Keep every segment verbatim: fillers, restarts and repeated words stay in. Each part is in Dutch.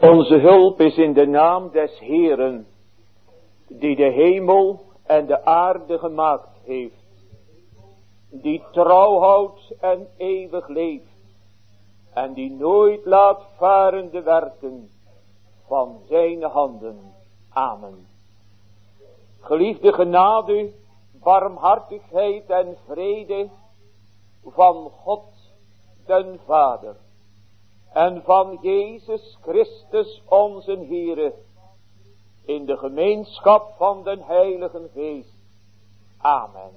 Onze hulp is in de naam des Heeren, die de hemel en de aarde gemaakt heeft, die trouw houdt en eeuwig leeft, en die nooit laat varen de werken van zijn handen. Amen. Geliefde genade, barmhartigheid en vrede van God den Vader en van Jezus Christus onze Heere, in de gemeenschap van den Heiligen Geest. Amen.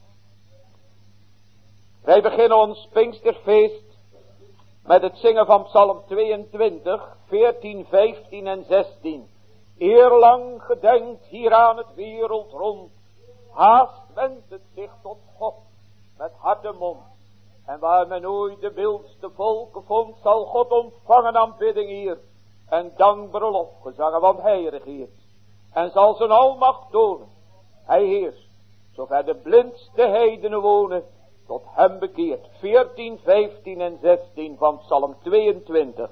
Wij beginnen ons Pinksterfeest met het zingen van Psalm tweeëntwintig, veertien, vijftien en zestien. Eerlang gedenkt hier aan het wereld rond, haast wendt het zich tot God met hart en mond. En waar men ooit de wildste volken vond, zal God ontvangen aanbidding hier en dankbare lofgezangen, want hij regeert. En zal zijn almacht tonen, hij heerst, zover de blindste heidenen wonen, tot hem bekeert. veertien, vijftien en zestien van Psalm tweeëntwintig.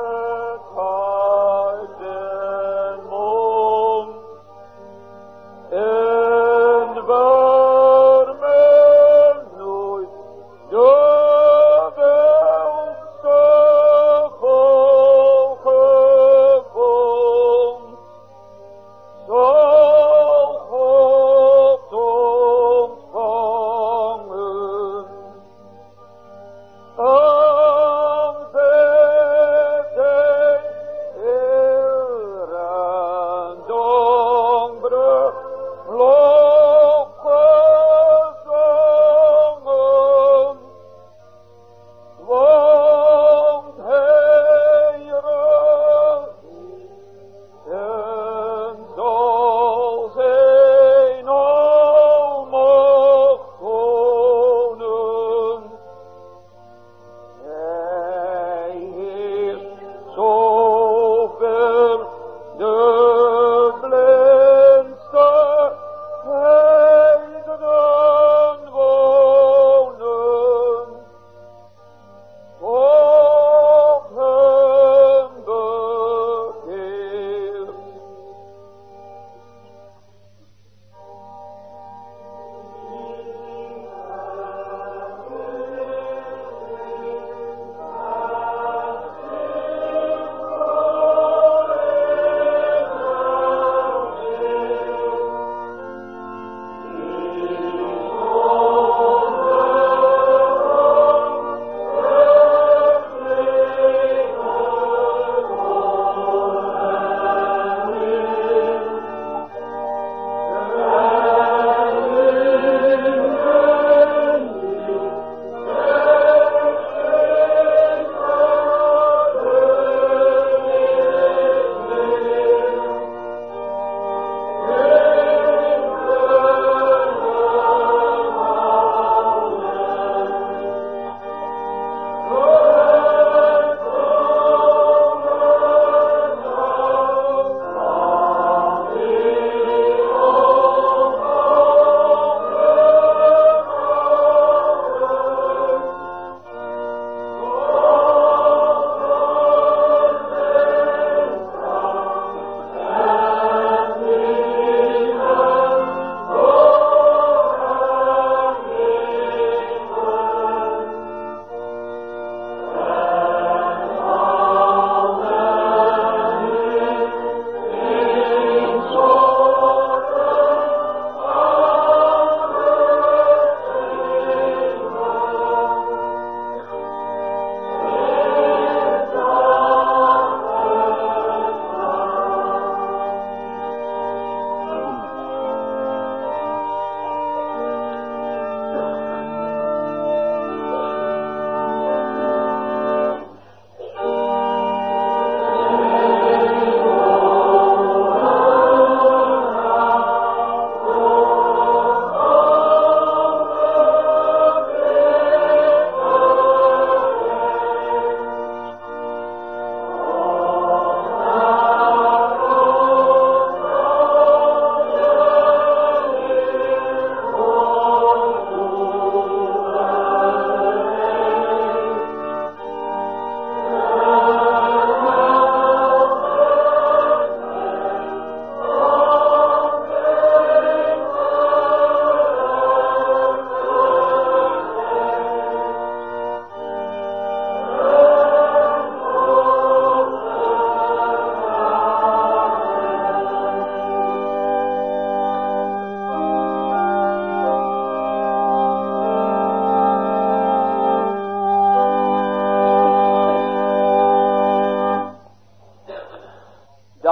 En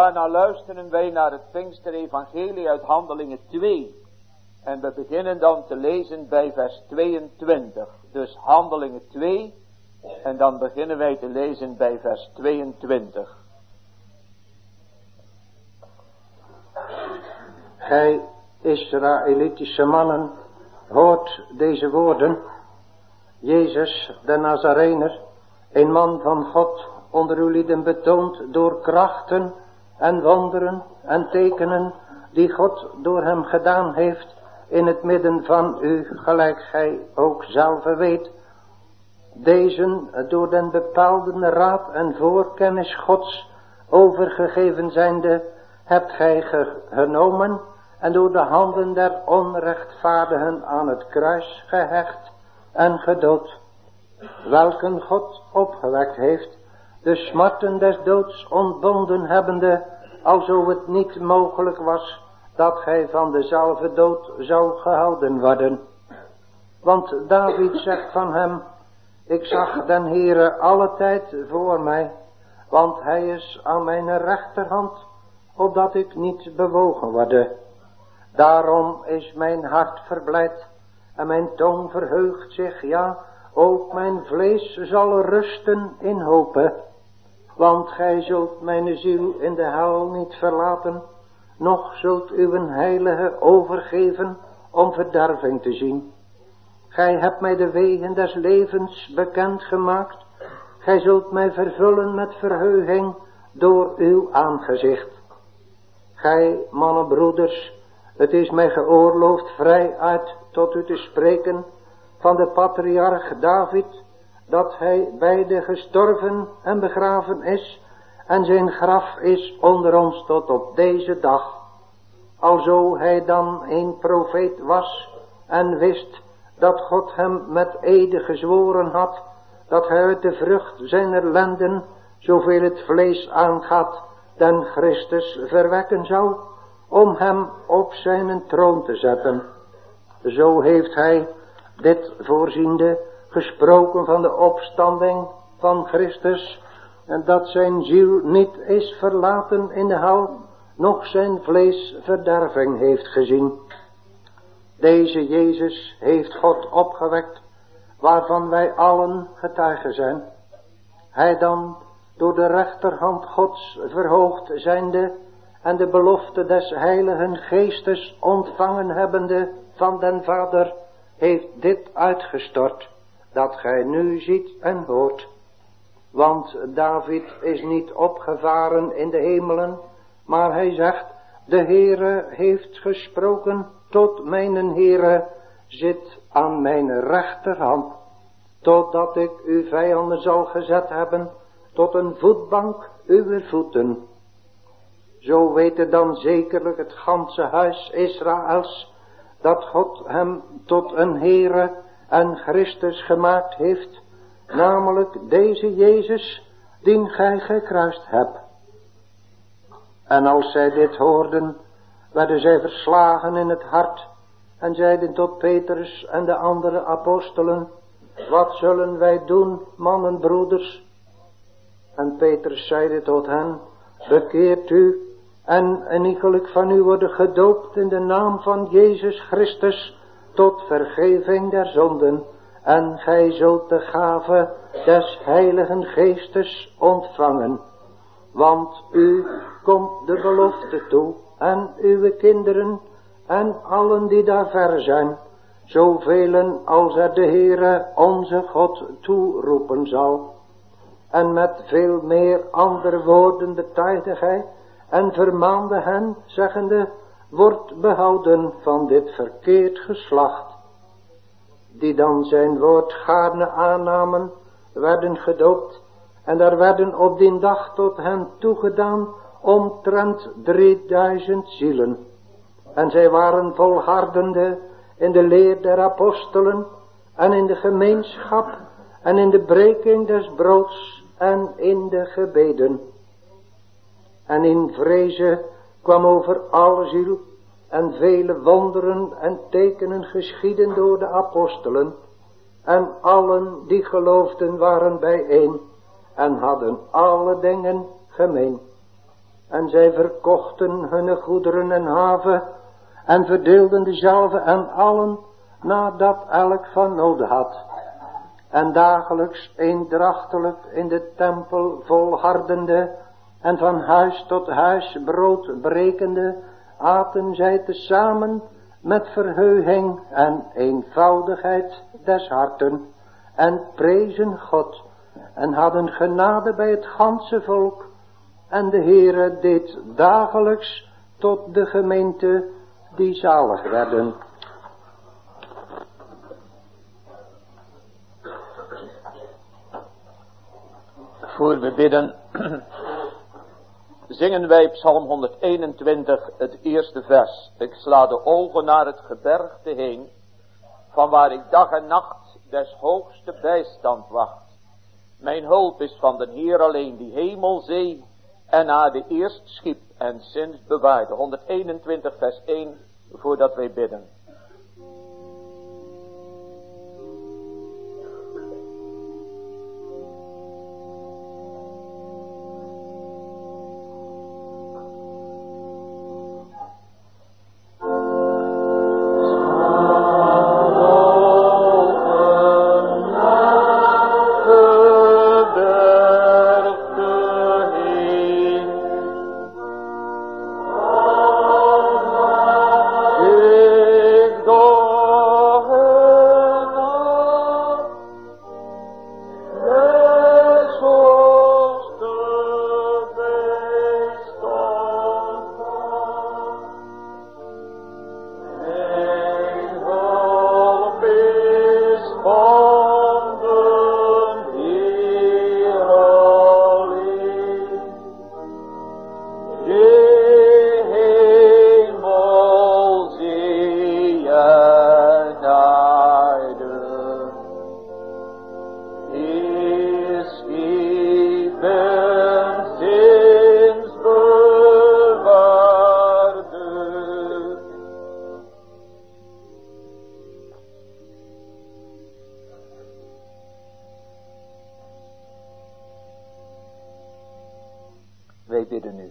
daarna luisteren wij naar het Pinksterevangelie uit Handelingen twee. En we beginnen dan te lezen bij vers tweeëntwintig. Dus Handelingen twee. En dan beginnen wij te lezen bij vers tweeëntwintig. Gij Israëlitische mannen, hoort deze woorden. Jezus de Nazarener, een man van God, onder uw lieden betoond door krachten en wonderen en tekenen die God door hem gedaan heeft in het midden van u, gelijk gij ook zelf weet. Deze door den bepaalde raad en voorkennis Gods overgegeven zijnde, hebt gij ge- genomen en door de handen der onrechtvaardigen aan het kruis gehecht en gedood, welken God opgewekt heeft, de smarten des doods ontbonden hebbende, alzo het niet mogelijk was dat gij van dezelfde dood zou gehouden worden. Want David zegt van hem, ik zag den Heere alle tijd voor mij, want hij is aan mijn rechterhand, opdat ik niet bewogen worde. Daarom is mijn hart verblijd en mijn tong verheugt zich, ja, ook mijn vlees zal rusten in hope. Want gij zult mijn ziel in de hel niet verlaten, noch zult uw heilige overgeven om verderving te zien. Gij hebt mij de wegen des levens bekend gemaakt, gij zult mij vervullen met verheuging door uw aangezicht. Gij mannenbroeders, het is mij geoorloofd vrij uit tot u te spreken van de patriarch David, dat hij beide gestorven en begraven is, en zijn graf is onder ons tot op deze dag. Alzo hij dan een profeet was en wist dat God hem met ede gezworen had, dat hij uit de vrucht zijner lenden, zoveel het vlees aangaat, den Christus verwekken zou, om hem op zijn troon te zetten. Zo heeft hij, dit voorziende, gesproken van de opstanding van Christus, en dat zijn ziel niet is verlaten in de hel, noch zijn vlees verderving heeft gezien. Deze Jezus heeft God opgewekt, waarvan wij allen getuigen zijn. Hij dan, door de rechterhand Gods verhoogd zijnde, en de belofte des heiligen geestes ontvangen hebbende van den Vader, heeft dit uitgestort, dat gij nu ziet en hoort. Want David is niet opgevaren in de hemelen, maar hij zegt, de Heere heeft gesproken tot mijn Heere, zit aan mijn rechterhand, totdat ik uw vijanden zal gezet hebben, tot een voetbank uw voeten. Zo weet dan zekerlijk het ganse huis Israëls, dat God hem tot een Heere en Christus gemaakt heeft, namelijk deze Jezus, dien gij gekruist hebt. En als zij dit hoorden, werden zij verslagen in het hart, en zeiden tot Petrus en de andere apostelen, wat zullen wij doen, mannen, broeders? En Petrus zeide tot hen, bekeert u, en eniegelijk van u worden gedoopt in de naam van Jezus Christus, tot vergeving der zonden, en gij zult de gave des heiligen geestes ontvangen. Want u komt de belofte toe, en uw kinderen, en allen die daar ver zijn, zoveel als er de Heere onze God toeroepen zal. En met veel meer andere woorden betuigde gij, en vermaande hen, zeggende, wordt behouden van dit verkeerd geslacht. Die dan zijn woord gaarne aannamen, werden gedoopt, en er werden op die dag tot hen toegedaan omtrent drieduizend zielen. En zij waren volhardende in de leer der apostelen, en in de gemeenschap, en in de breking des broods, en in de gebeden. En in vreze kwam over alle ziel, en vele wonderen en tekenen geschieden door de apostelen, en allen die geloofden waren bijeen, en hadden alle dingen gemeen. En zij verkochten hun goederen en haven en verdeelden dezelve aan allen nadat elk van nood had. En dagelijks eendrachtelijk in de tempel volhardende en van huis tot huis brood brekende, aten zij tezamen met verheuging en eenvoudigheid des harten en prezen God en hadden genade bij het ganse volk. En de Heere deed dagelijks tot de gemeente die zalig werden. Voor we bidden, zingen wij Psalm honderdeenentwintig het eerste vers. Ik sla de ogen naar het gebergte heen, van waar ik dag en nacht des hoogste bijstand wacht. Mijn hulp is van den Heer alleen, die hemel, zee en aarde eerst schiep en sinds bewaarde. honderdeenentwintig vers één, voordat wij bidden. Wij bidden nu.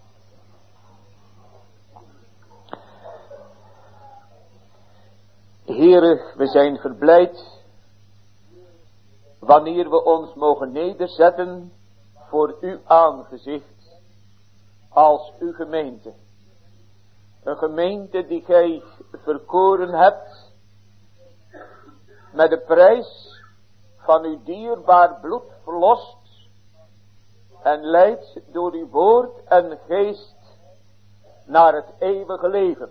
Heere, we zijn verblijd wanneer we ons mogen nederzetten voor uw aangezicht als uw gemeente. Een gemeente die gij verkoren hebt met de prijs van uw dierbaar bloed verlost en leidt door uw woord en geest naar het eeuwige leven.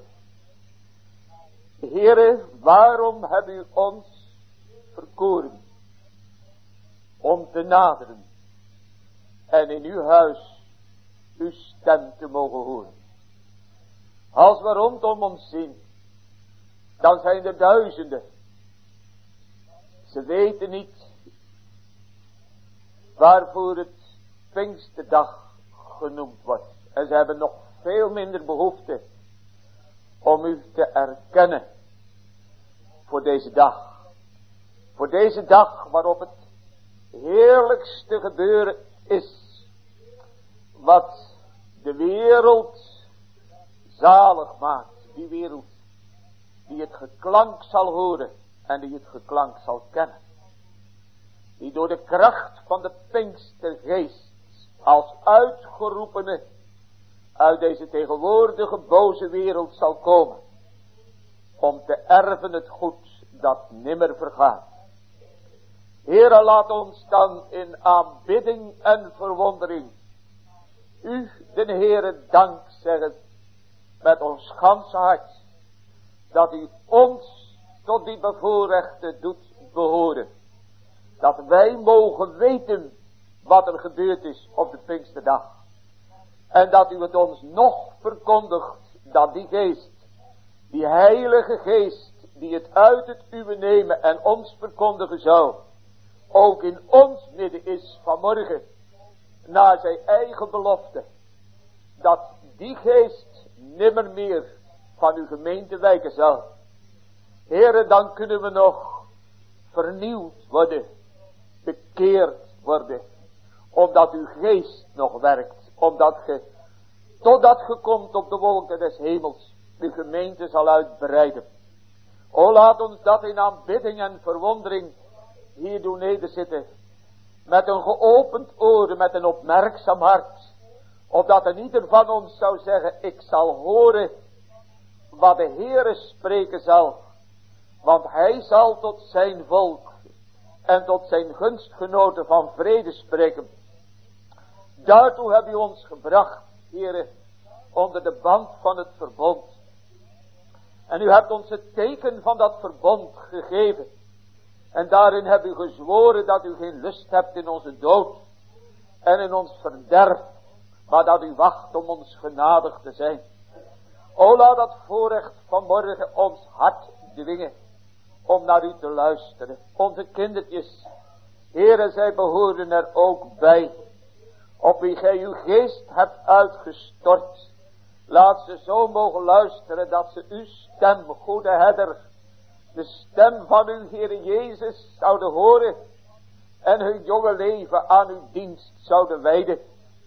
Heere, waarom hebt u ons verkoren? Om te naderen en in uw huis uw stem te mogen horen. Als we rondom ons zien, dan zijn er duizenden. Ze weten niet waarvoor het Pinksterdag genoemd wordt. En ze hebben nog veel minder behoefte om u te erkennen voor deze dag. Voor deze dag waarop het heerlijkste gebeuren is wat de wereld zalig maakt. Die wereld die het geklank zal horen en die het geklank zal kennen. Die door de kracht van de Pinkstergeest als uitgeroepene uit deze tegenwoordige boze wereld zal komen. Om te erven het goed dat nimmer vergaat. Heere, laat ons dan in aanbidding en verwondering u, de Heere, dank zeggen met ons ganse hart. Dat u ons tot die bevoorrechten doet behoren. Dat wij mogen weten wat er gebeurd is op de Pinksterdag. En dat u het ons nog verkondigt dat die geest, die heilige geest, die het uit het uwe nemen en ons verkondigen zou, ook in ons midden is vanmorgen, naar zijn eigen belofte, dat die geest nimmer meer van uw gemeente wijken zal. Heere, dan kunnen we nog vernieuwd worden, bekeerd worden, omdat uw geest nog werkt, omdat ge totdat ge komt op de wolken des hemels, de gemeente zal uitbreiden. O, laat ons dat in aanbidding en verwondering hier doen nederzitten, met een geopend oor, met een opmerkzaam hart, opdat er ieder van ons zou zeggen, ik zal horen wat de Heere spreken zal, want hij zal tot zijn volk en tot zijn gunstgenoten van vrede spreken. Daartoe heb u ons gebracht, Heere, onder de band van het verbond. En u hebt ons het teken van dat verbond gegeven. En daarin hebt u gezworen dat u geen lust hebt in onze dood en in ons verderf, maar dat u wacht om ons genadig te zijn. O, laat dat voorrecht vanmorgen ons hart dwingen om naar u te luisteren. Onze kindertjes, Heere, zij behoren er ook bij, op wie gij uw geest hebt uitgestort. Laat ze zo mogen luisteren dat ze uw stem, goede herder, de stem van uw Heere Jezus zouden horen en hun jonge leven aan uw dienst zouden wijden.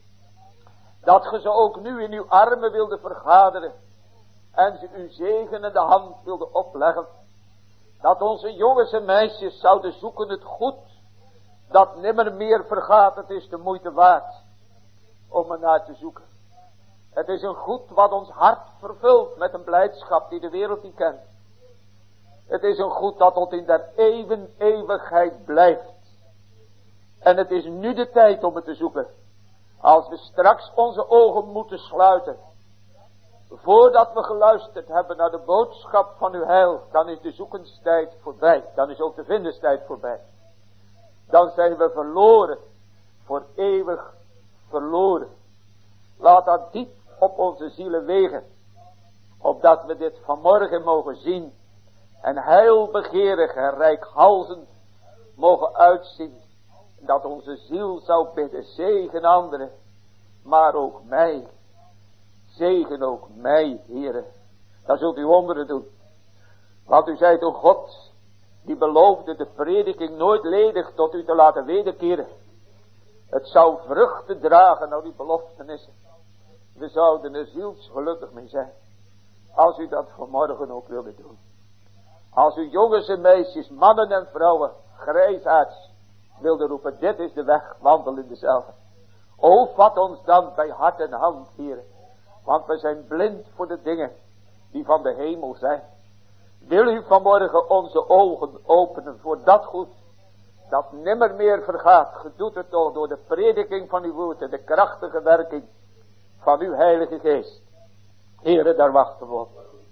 Dat ge ze ook nu in uw armen wilde vergaderen en ze uw zegenende hand wilde opleggen. Dat onze jongens en meisjes zouden zoeken het goed, dat nimmer meer vergaat, het is de moeite waard om er naar te zoeken. Het is een goed wat ons hart vervult met een blijdschap die de wereld niet kent. Het is een goed dat tot in der eeuwen eeuwigheid blijft. En het is nu de tijd om het te zoeken. Als we straks onze ogen moeten sluiten, voordat we geluisterd hebben naar de boodschap van uw heil, dan is de zoekenstijd voorbij. Dan is ook de vindenstijd voorbij. Dan zijn we verloren, voor eeuwig verloren. Laat dat diep op onze zielen wegen, opdat we dit vanmorgen mogen zien en heilbegeerig en rijkhalzend mogen uitzien, dat onze ziel zou bidden, zegen anderen, maar ook mij, zegen ook mij, Heere. Dan zult u wonderen doen, want u zijt een God die beloofde de prediking nooit ledig tot u te laten wederkeren. Het zou vruchten dragen naar uw beloftenissen. We zouden er zielsgelukkig mee zijn, als u dat vanmorgen ook wilde doen. Als u jongens en meisjes, mannen en vrouwen, grijsaards wilde roepen, dit is de weg, wandel in dezelfde. O, vat ons dan bij hart en hand, Heer, want we zijn blind voor de dingen die van de hemel zijn. Wil u vanmorgen onze ogen openen voor dat goed, dat nimmer meer vergaat. Gedoet het toch door de prediking van uw woord en de krachtige werking van uw Heilige Geest. Heere, daar wachten we op.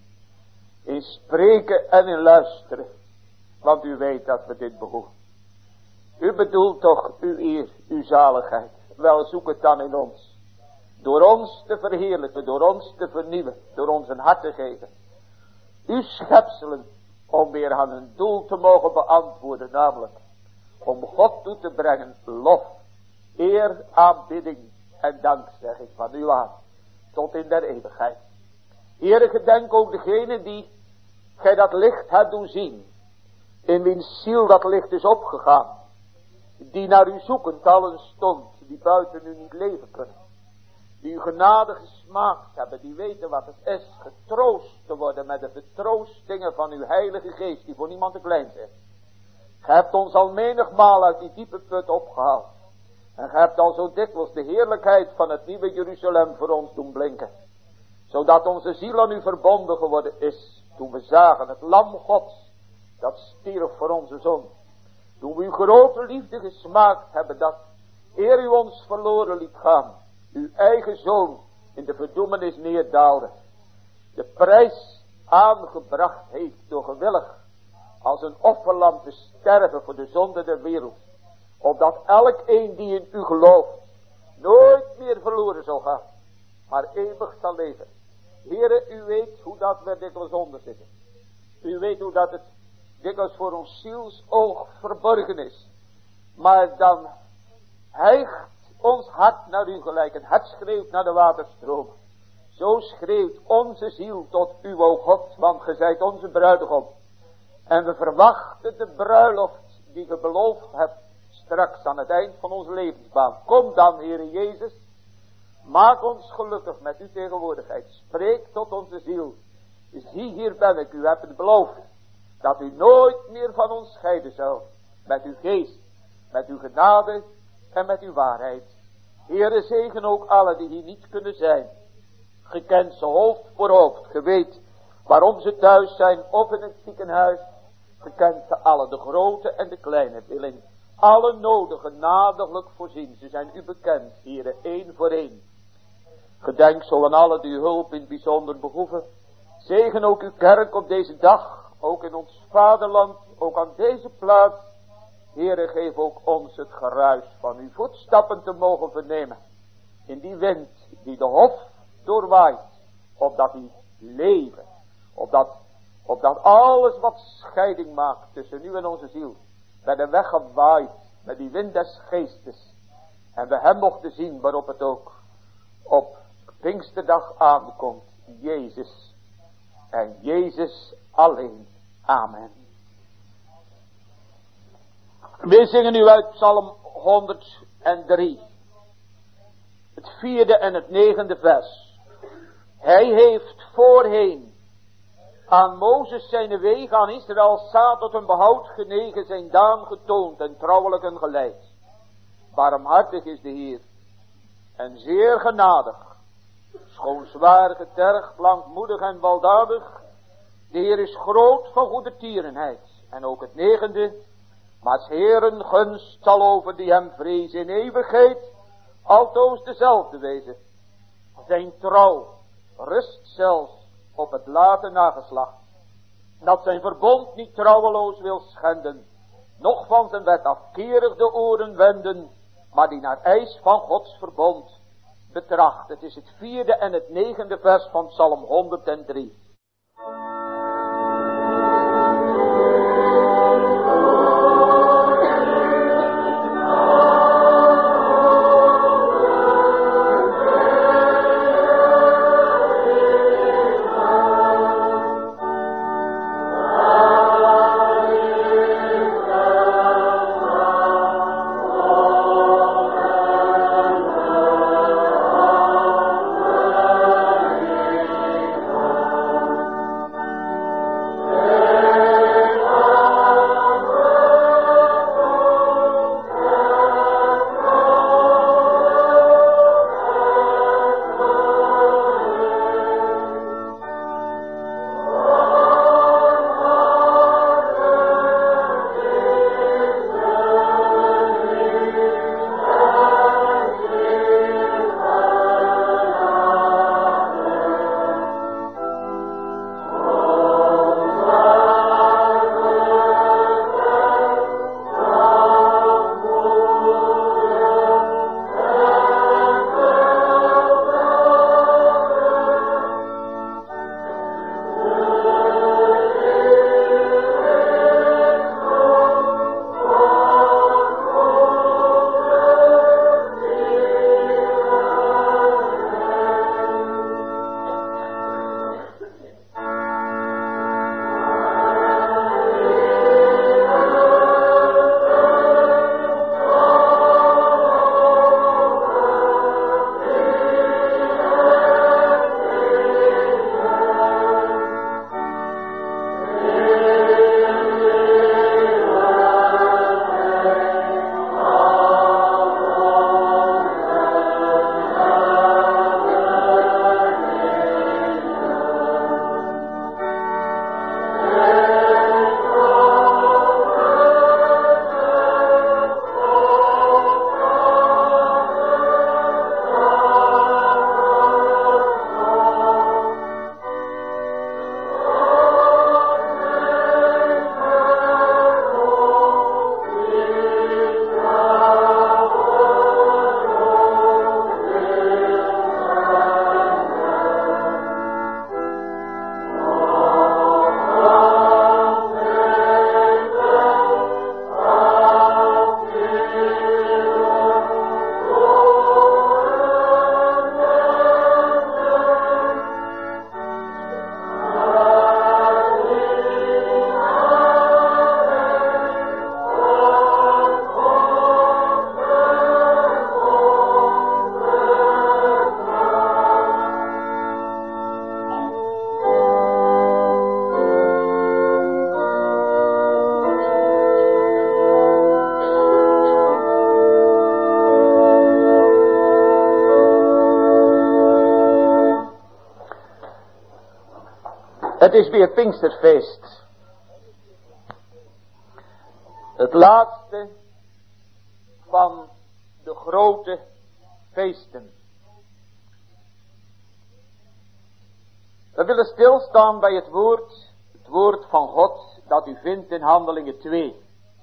In spreken en in luisteren, want u weet dat we dit behoeven. U bedoelt toch uw eer, uw zaligheid. Wel, zoek het dan in ons. Door ons te verheerlijken, door ons te vernieuwen, door ons een hart te geven. Uw schepselen, om weer aan hun doel te mogen beantwoorden, namelijk om God toe te brengen lof, eer, aanbidding en dankzegging van uw aan, tot in der eeuwigheid. Heere, gedenk ook degene die gij dat licht hebt doen zien, in wiens ziel dat licht is opgegaan, die naar u zoekend allen stond, die buiten u niet leven kunnen, die uw genade gesmaakt hebben, die weten wat het is, getroost te worden met de vertroostingen van uw Heilige Geest, die voor niemand te klein zijn. Gij hebt ons al menigmaal uit die diepe put opgehaald. En gij hebt al zo dikwijls de heerlijkheid van het nieuwe Jeruzalem voor ons doen blinken. Zodat onze ziel aan u verbonden geworden is. Toen we zagen het lam Gods, dat stierf voor onze zonde. Toen we uw grote liefde gesmaakt hebben, dat eer u ons verloren liet gaan, uw eigen zoon in de verdoemenis neerdaalde. De prijs aangebracht heeft door gewillig als een offerlam te sterven voor de zonde der wereld. Opdat elk een die in u gelooft nooit meer verloren zal gaan, maar eeuwig zal leven. Heere, u weet hoe dat we dikwijls onder zitten. U weet hoe dat het dikwijls voor ons zielsoog verborgen is. Maar dan hijgt ons hart naar u gelijk. Het hart schreeuwt naar de waterstroom. Zo schreeuwt onze ziel tot u, o God, want ge zijt onze bruidegom. En we verwachten de bruiloft die ge beloofd hebt straks aan het eind van onze levensbaan. Kom dan, Heere Jezus, Maak ons gelukkig met uw tegenwoordigheid. Spreek tot onze ziel. Zie, hier ben ik, u hebt het beloofd, dat u nooit meer van ons scheiden zal. Met uw geest, met uw genade en met uw waarheid. Heere, zegen ook alle die hier niet kunnen zijn. Ge kent ze hoofd voor hoofd. Ge weet waarom ze thuis zijn of in het ziekenhuis. Ge kent ze alle, de grote en de kleine. Wil in alle nodige nadiglijk voorzien. Ze zijn u bekend, Heere, één voor één. Gedenk zo aan alle die uw hulp in het bijzonder behoeven. Zegen ook uw kerk op deze dag. Ook in ons vaderland. Ook aan deze plaats. Heere, geef ook ons het geruis van uw voetstappen te mogen vernemen. In die wind die de hof doorwaait. Opdat die leven. Opdat, opdat alles wat scheiding maakt tussen u en onze ziel. Bij de weg gewaaid. Met die wind des geestes. En we hem mochten zien waarop het ook op Pinksterdag aankomt. Jezus. En Jezus alleen. Amen. We zingen nu uit Psalm honderddrie. Het vierde en het negende vers. Hij heeft voorheen aan Mozes zijn wegen, aan Israël zaad tot een behoud genegen, zijn daan getoond en trouwelijk een geleid. Barmhartig is de Heer en zeer genadig, schoon zwaar getergd, langmoedig en baldadig. De Heer is groot van goede tierenheid. En ook het negende, maar 's Heeren gunst zal over die hem vrezen in eeuwigheid altoos dezelfde wezen. Zijn trouw rust zelfs op het late nageslacht, dat zijn verbond niet trouweloos wil schenden, noch van zijn wet afkerig de oren wenden, maar die naar eis van Gods verbond betracht. Het is het vierde en het negende vers van Psalm honderddrie. Het is weer Pinksterfeest. Het laatste van de grote feesten. We willen stilstaan bij het woord, het woord van God dat u vindt in Handelingen twee.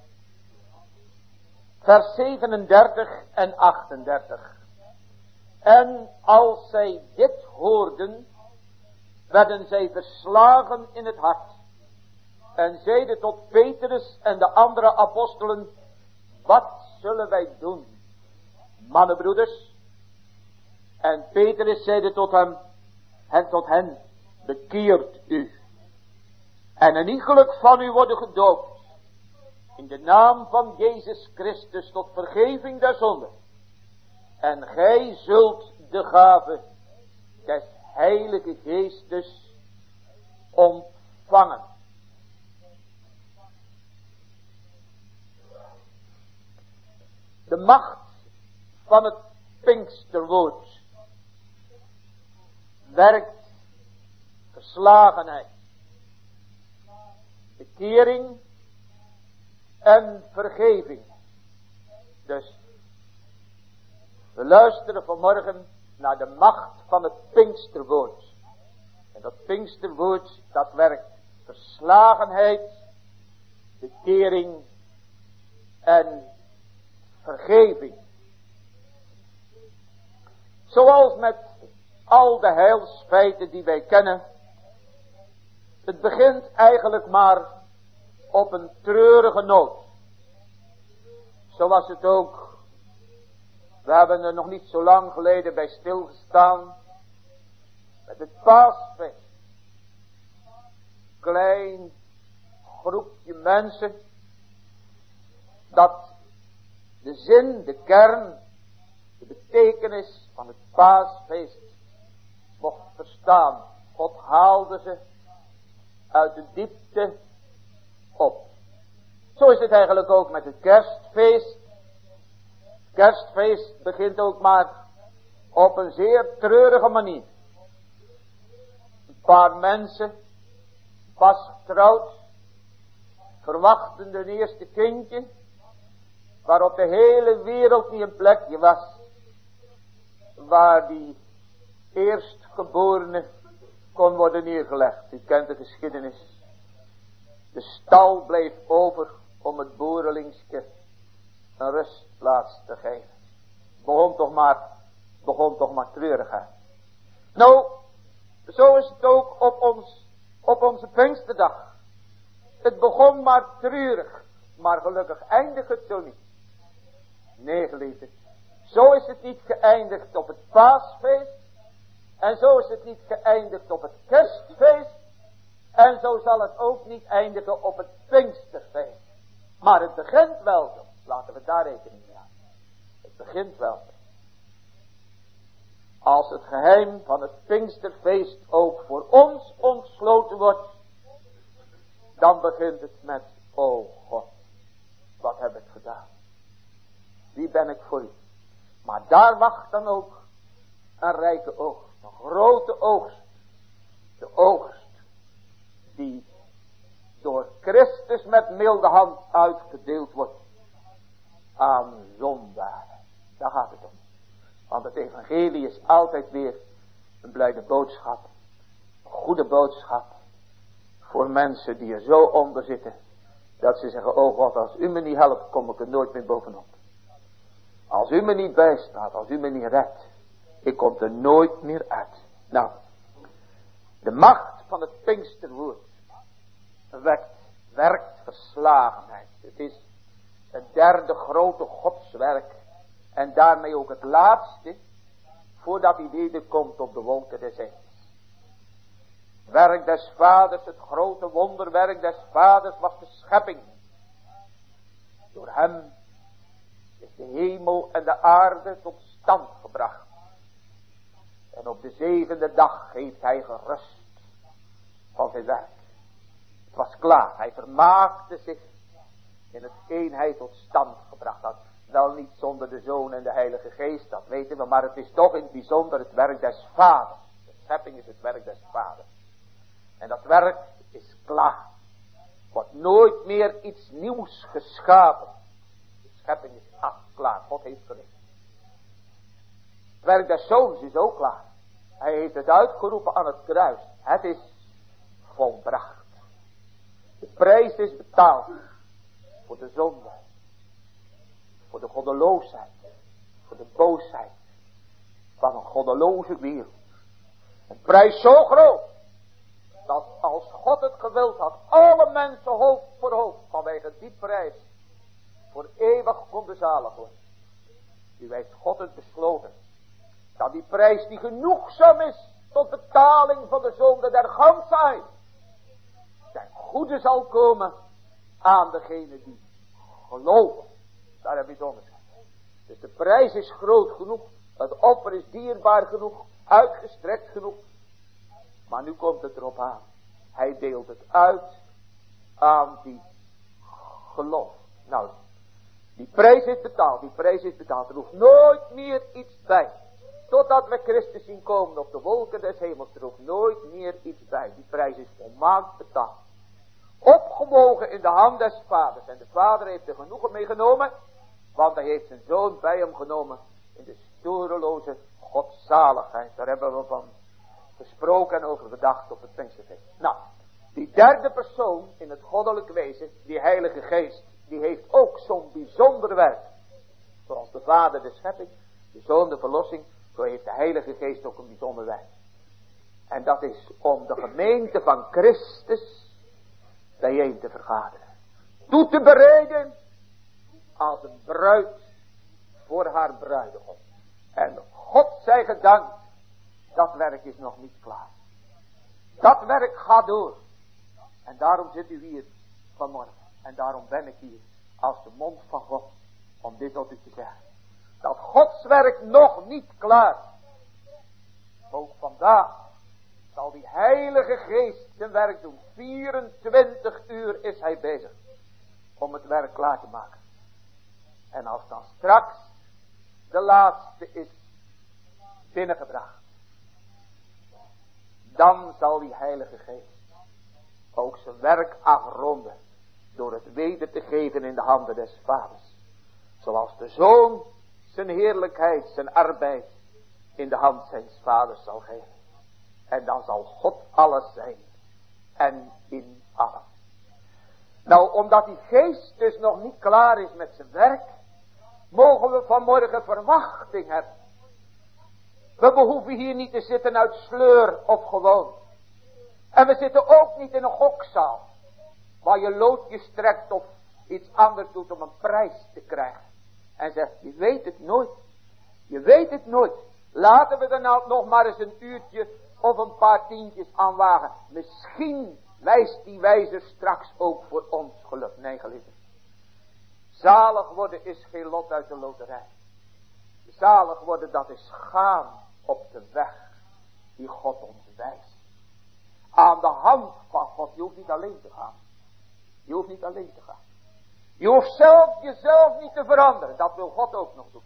Vers zevenendertig en achtendertig. En als zij dit hoorden, werden zij verslagen in het hart. En zeiden tot Petrus en de andere apostelen, wat zullen wij doen, mannenbroeders? En Petrus zeide tot hem, en tot hen, bekeert u. En een iegelijk van u worden gedoopt, in de naam van Jezus Christus tot vergeving der zonden. En gij zult de gave des Heilige Geestes ontvangen. De macht van het Pinksterwoord werkt verslagenheid, bekering en vergeving. Dus we luisteren vanmorgen naar de macht van het Pinksterwoord. En dat Pinksterwoord, dat werkt verslagenheid, bekering en vergeving. Zoals met al de heilsfeiten die wij kennen. Het begint eigenlijk maar op een treurige noot. Zo was het ook. We hebben er nog niet zo lang geleden bij stilgestaan. Met het paasfeest. Klein groepje mensen. Dat de zin, de kern, de betekenis van het paasfeest mocht verstaan. God haalde ze uit de diepte op. Zo is het eigenlijk ook met het kerstfeest. Het kerstfeest begint ook maar op een zeer treurige manier. Een paar mensen, pas getrouwd, verwachten hun eerste kindje, waar op de hele wereld niet een plekje was, waar die eerstgeborene kon worden neergelegd. U kent de geschiedenis. De stal bleef over om het boerelingske een rustplaats te geven. Begon toch maar, begon toch maar treurigheid. Nou, zo is het ook op ons, op onze Pinksterdag. Het begon maar treurig, maar gelukkig eindigt het zo niet. Nee, geliefde, zo is het niet geëindigd op het paasfeest. En zo is het niet geëindigd op het kerstfeest. En zo zal het ook niet eindigen op het Pinksterfeest. Maar het begint wel zo. Laten we daar rekening mee houden. Het begint wel zo. Als het geheim van het Pinksterfeest ook voor ons ontsloten wordt, dan begint het met, o God, wat heb ik gedaan? Wie ben ik voor u? Maar daar wacht dan ook een rijke oogst, een grote oogst. De oogst die door Christus met milde hand uitgedeeld wordt aan zondaren. Daar gaat het om. Want het evangelie is altijd weer een blijde boodschap, een goede boodschap voor mensen die er zo onder zitten dat ze zeggen, oh God, als u me niet helpt, kom ik er nooit meer bovenop. Als u me niet bijstaat, als u me niet redt, ik kom er nooit meer uit. Nou, de macht van het Pinksterwoord werkt, werkt verslagenheid. Het is het derde grote godswerk en daarmee ook het laatste voordat hij wederkomt op de wolken des hemels. Werk des vaders, het grote wonderwerk des vaders was de schepping. Door hem is de hemel en de aarde tot stand gebracht. En op de zevende dag heeft hij gerust van zijn werk. Het was klaar. Hij vermaakte zich in het eenheid tot stand gebracht had. Wel niet zonder de Zoon en de Heilige Geest, dat weten we. Maar het is toch in het bijzonder het werk des Vaders. De schepping is het werk des Vaders. En dat werk is klaar. Wordt nooit meer iets nieuws geschapen. De schepping is af, klaar. God heeft verricht. Het werk des zoons is ook klaar. Hij heeft het uitgeroepen aan het kruis. Het is volbracht. De prijs is betaald. Voor de zonde. Voor de goddeloosheid. Voor de boosheid. Van een goddeloze wereld. Een prijs zo groot. Dat als God het gewild had. Alle mensen hoofd voor hoofd. Vanwege die prijs. Voor eeuwig konden zalig worden. Nu heeft God het besloten. Dat die prijs die genoegzaam is. Tot betaling van de zonde der gansheid. Ten goede zal komen. Aan degene die geloven. Daar heb je het onderscheid. Dus de prijs is groot genoeg. Het offer is dierbaar genoeg. Uitgestrekt genoeg. Maar nu komt het erop aan. Hij deelt het uit aan die geloof. Nou, die prijs is betaald. Die prijs is betaald. Er hoeft nooit meer iets bij. Totdat we Christus zien komen op de wolken des hemels. Er hoeft nooit meer iets bij. Die prijs is volmaakt betaald. Opgewogen in de hand des vaders. En de vader heeft er genoegen mee genomen. Want hij heeft zijn zoon bij hem genomen. In de storeloze godzaligheid. Daar hebben we van gesproken en over gedacht op het Pinksterfeest. Nou, die derde persoon in het goddelijk wezen. Die heilige geest. Die heeft ook zo'n bijzonder werk. Zoals de vader de schepping. De zoon de verlossing. Zo heeft de heilige geest ook een bijzonder werk. En dat is om de gemeente van Christus bijeen te vergaderen. Toe te bereiden als een bruid voor haar bruidegom. En God zij gedankt, dat werk is nog niet klaar. Dat werk gaat door. En daarom zit u hier vanmorgen. En daarom ben ik hier als de mond van God om dit tot u te zeggen. Dat Gods werk nog niet klaar. Ook vandaag zal die heilige geest zijn werk doen. vierentwintig uur is hij bezig om het werk klaar te maken. En als dan straks de laatste is binnengebracht, dan zal die heilige geest ook zijn werk afronden door het weder te geven in de handen des vaders. Zoals de zoon zijn heerlijkheid, zijn arbeid in de hand zijn vaders zal geven. En dan zal God alles zijn. En in allen. Nou, omdat die geest dus nog niet klaar is met zijn werk, mogen we vanmorgen verwachting hebben. We behoeven hier niet te zitten uit sleur of gewoon. En we zitten ook niet in een gokzaal. Waar je loodjes trekt of iets anders doet om een prijs te krijgen. En zegt, je weet het nooit. Je weet het nooit. Laten we er nou nog maar eens een uurtje of een paar tientjes aan wagen. Misschien wijst die wijzer straks ook voor ons geluk. Nee, geliefde. Zalig worden is geen lot uit de loterij. Zalig worden, dat is gaan op de weg die God ons wijst. Aan de hand van God. Je hoeft niet alleen te gaan. Je hoeft niet alleen te gaan. Je hoeft zelf jezelf niet te veranderen. Dat wil God ook nog doen.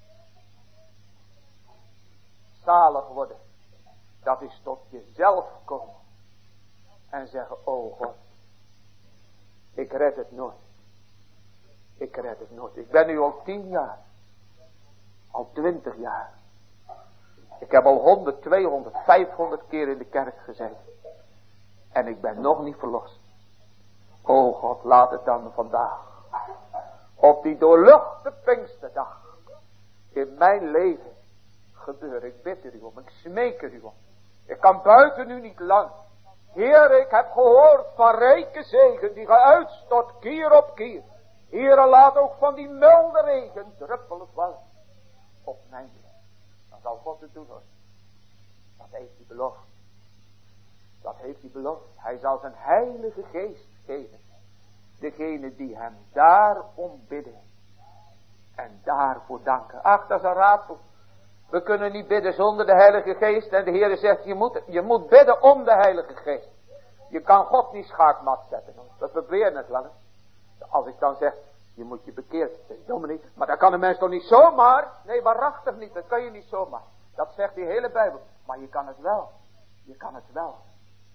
Zalig worden. Dat is tot jezelf komen. En zeggen, oh God. Ik red het nooit. Ik red het nooit. Ik ben nu al tien jaar. Al twintig jaar. Ik heb al honderd, tweehonderd, vijfhonderd keer in de kerk gezeten. En ik ben nog niet verlost. O God, laat het dan vandaag. Op die doorluchte Pinksterdag. In mijn leven gebeuren. Ik bid er u om. Ik smeek er u om. Ik kan buiten u niet lang. Heer, ik heb gehoord van rijke zegen die geuitstort keer op keer. Heer, laat ook van die milde regen druppelen vallen op mijn leven. Dan zal God het doen hoor. Dat heeft hij beloofd. Dat heeft hij beloofd. Hij zal zijn heilige geest geven. Degene die hem daarom bidden. En daarvoor danken. Ach, dat is een raadsel. We kunnen niet bidden zonder de heilige geest. En de Heer zegt, je moet, je moet bidden om de heilige geest. Je kan God niet schaakmat zetten. We proberen het wel eens. Als ik dan zeg, je moet je bekeerd. Dat is dominee. Maar dat kan een mens toch niet zomaar? Nee, waarachtig niet. Dat kan je niet zomaar. Dat zegt die hele Bijbel. Maar je kan het wel. Je kan het wel.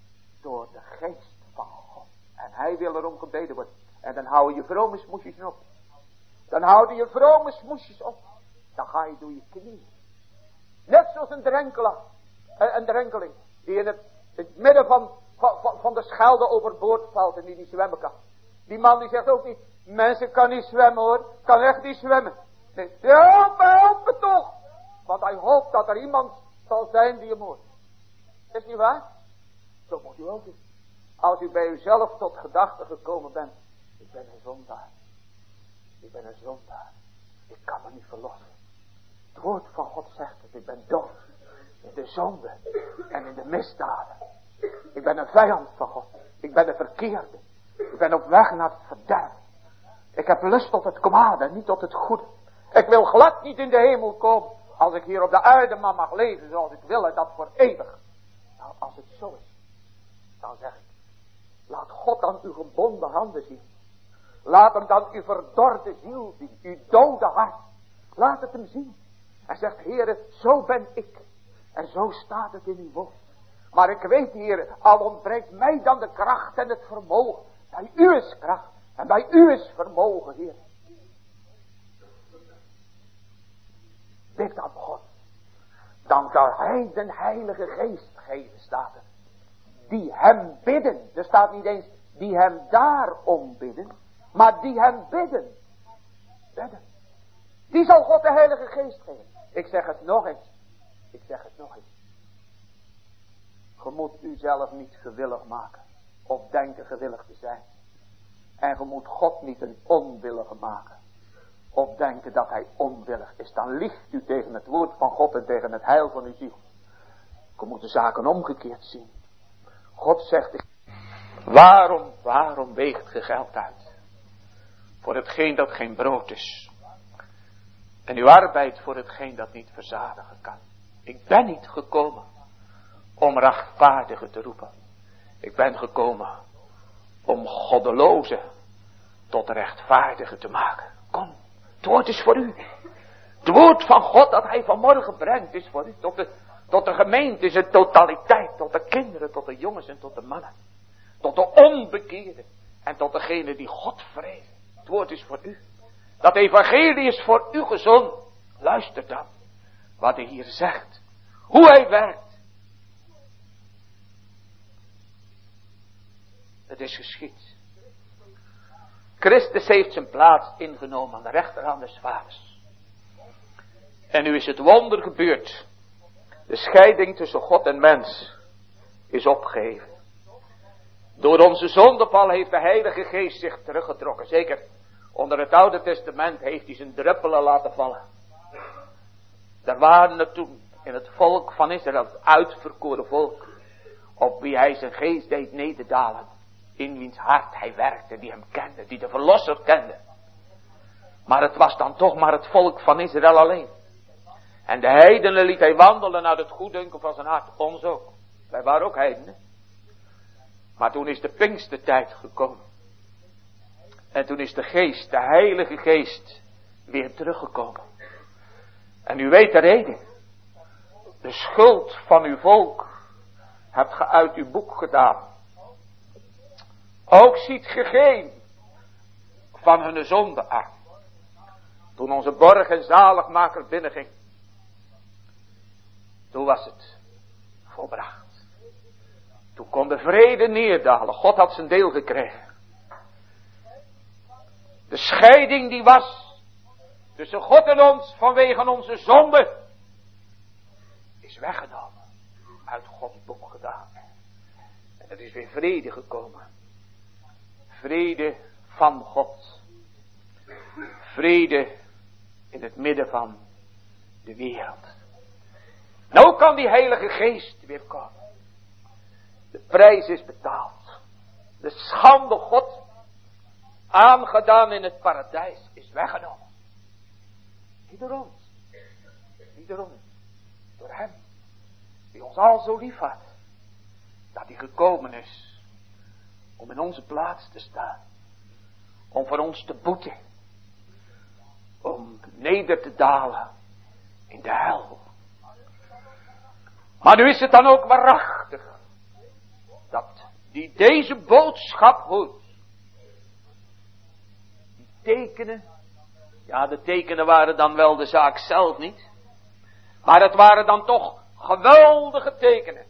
door de geest van God. En hij wil erom gebeden worden. En dan hou je vrome smoesjes op. Dan hou je vrome smoesjes op. Dan ga je door je knieën. Net zoals een drenkelaar. Een drenkeling. Die in het, in het midden van, van, van de Schelde overboord valt en die niet zwemmen kan. Die man die zegt ook niet. Mensen kan niet zwemmen hoor. Kan echt niet zwemmen. Nee, help me, help me toch. Want hij hoopt dat er iemand zal zijn die hem hoort. Is niet waar? Zo moet u ook doen. Als u bij uzelf tot gedachte gekomen bent. Ik ben een zondaar. Ik ben een zondaar. Ik kan me niet verlossen. Het woord van God zegt het. Ik ben dood. In de zonde. En in de misdaden. Ik ben een vijand van God. Ik ben een verkeerde. Ik ben op weg naar het verderf. Ik heb lust tot het kwade, niet tot het goede. Ik wil glad niet in de hemel komen. Als ik hier op de aarde maar mag leven zoals ik wil en dat voor eeuwig. Nou, als het zo is. Dan zeg ik. Laat God dan uw gebonden handen zien. Laat hem dan uw verdorde ziel zien. Uw dode hart. Laat het hem zien. Hij zegt, Heere, zo ben ik. En zo staat het in uw woord. Maar ik weet, Heere, al ontbreekt mij dan de kracht en het vermogen. Bij u is kracht. En bij u is vermogen, Heer. Bid aan God. Dan zal hij de Heilige Geest geven, staat er. Die hem bidden. Er staat niet eens die hem daarom bidden. Maar die hem bidden. Bidden. Die zal God de Heilige Geest geven. Ik zeg het nog eens. Ik zeg het nog eens. Je moet uzelf niet gewillig maken. Of denken gewillig te zijn. En je moet God niet een onwillige maken. Of denken dat hij onwillig is. Dan liegt u tegen het woord van God en tegen het heil van uw ziel. Je moet de zaken omgekeerd zien. God zegt, waarom, waarom weegt ge geld uit? Voor hetgeen dat geen brood is. En uw arbeid voor hetgeen dat niet verzadigen kan. Ik ben niet gekomen om rechtvaardigen te roepen. Ik ben gekomen om goddelozen tot rechtvaardigen te maken. Kom, het woord is voor u. Het woord van God dat hij vanmorgen brengt is voor u. Tot de, tot de gemeente is het totaliteit. Tot de kinderen, tot de jongens en tot de mannen. Tot de onbekeerden. En tot degenen die God vrezen. Het woord is voor u. Dat evangelie is voor u gezond. Luister dan. Wat hij hier zegt. Hoe hij werkt. Het is geschied. Christus heeft zijn plaats ingenomen aan de rechterhand des Vaders. En nu is het wonder gebeurd. De scheiding tussen God en mens is opgeheven. Door onze zondeval heeft de Heilige Geest zich teruggetrokken. Zeker onder het Oude Testament heeft hij zijn druppelen laten vallen. Er waren er toen in het volk van Israël, het uitverkoren volk, op wie hij zijn geest deed nederdalen. In wiens hart hij werkte, die hem kende, die de verlosser kende. Maar het was dan toch maar het volk van Israël alleen. En de heidenen liet hij wandelen naar het goeddunken van zijn hart. Ons ook. Wij waren ook heidenen. Maar toen is de Pinkstertijd gekomen. En toen is de geest, de Heilige Geest, weer teruggekomen. En u weet de reden. De schuld van uw volk hebt ge uit uw boek gedaan. Ook ziet ge geen van hun zonde aan. Toen onze borg en zaligmaker binnenging. Toen was het volbracht. Toen kon de vrede neerdalen. God had zijn deel gekregen. De scheiding die was tussen God en ons vanwege onze zonde is weggenomen. Uit Gods boek gedaan. En er is weer vrede gekomen. Vrede van God. Vrede in het midden van de wereld. Nou kan die Heilige Geest weer komen. De prijs is betaald. De schande God aangedaan in het paradijs is weggenomen. Niet door ons. Niet door ons. Door hem. Die ons al zo lief had. Dat hij gekomen is. Om in onze plaats te staan. Om voor ons te boeten. Om neder te dalen. In de hel. Maar nu is het dan ook waarachtig. Dat die deze boodschap hoort. Die tekenen, ja, de tekenen waren dan wel de zaak zelf niet. Maar het waren dan toch geweldige tekenen.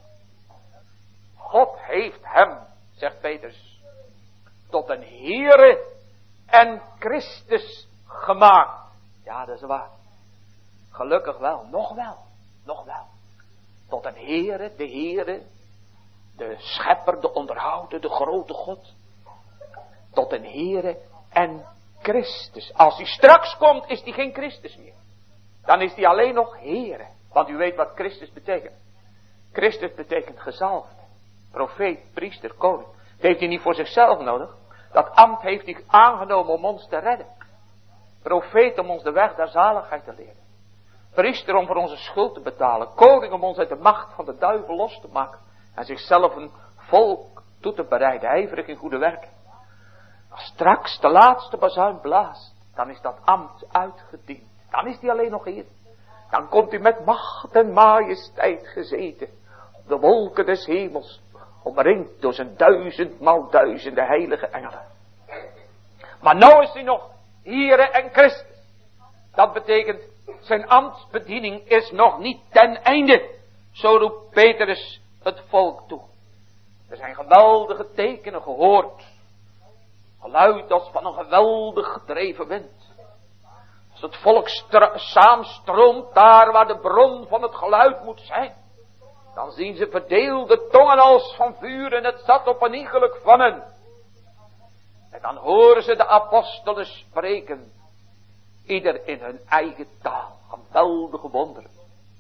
God heeft hem, zegt Petrus, tot een Heere en Christus gemaakt. Ja, dat is waar. Gelukkig wel, nog wel, nog wel. Tot een Heere, de Heere, de schepper, de onderhouder, de grote God. Tot een Heere en Christus. Als hij straks komt, is hij geen Christus meer. Dan is hij alleen nog Heere. Want u weet wat Christus betekent. Christus betekent gezalfd. Profeet, priester, koning. Dat heeft hij niet voor zichzelf nodig. Dat ambt heeft hij aangenomen om ons te redden. Profeet om ons de weg der zaligheid te leren. Priester om voor onze schuld te betalen. Koning om ons uit de macht van de duivel los te maken. En zichzelf een volk toe te bereiden. Ijverig in goede werken. Als straks de laatste bazuin blaast. Dan is dat ambt uitgediend. Dan is hij alleen nog Heer. Dan komt hij met macht en majesteit gezeten. Op de wolken des hemels. Omringd door zijn duizendmaal duizenden heilige engelen. Maar nou is hij nog Heere en Christus. Dat betekent, zijn ambtsbediening is nog niet ten einde. Zo roept Petrus het volk toe. Er zijn geweldige tekenen gehoord. Geluid als van een geweldig gedreven wind. Als het volk saamstroomt daar waar de bron van het geluid moet zijn. Dan zien ze verdeelde tongen als van vuur en het zat op een iegelijk van hen. En dan horen ze de apostelen spreken. Ieder in hun eigen taal. Geweldige wonderen.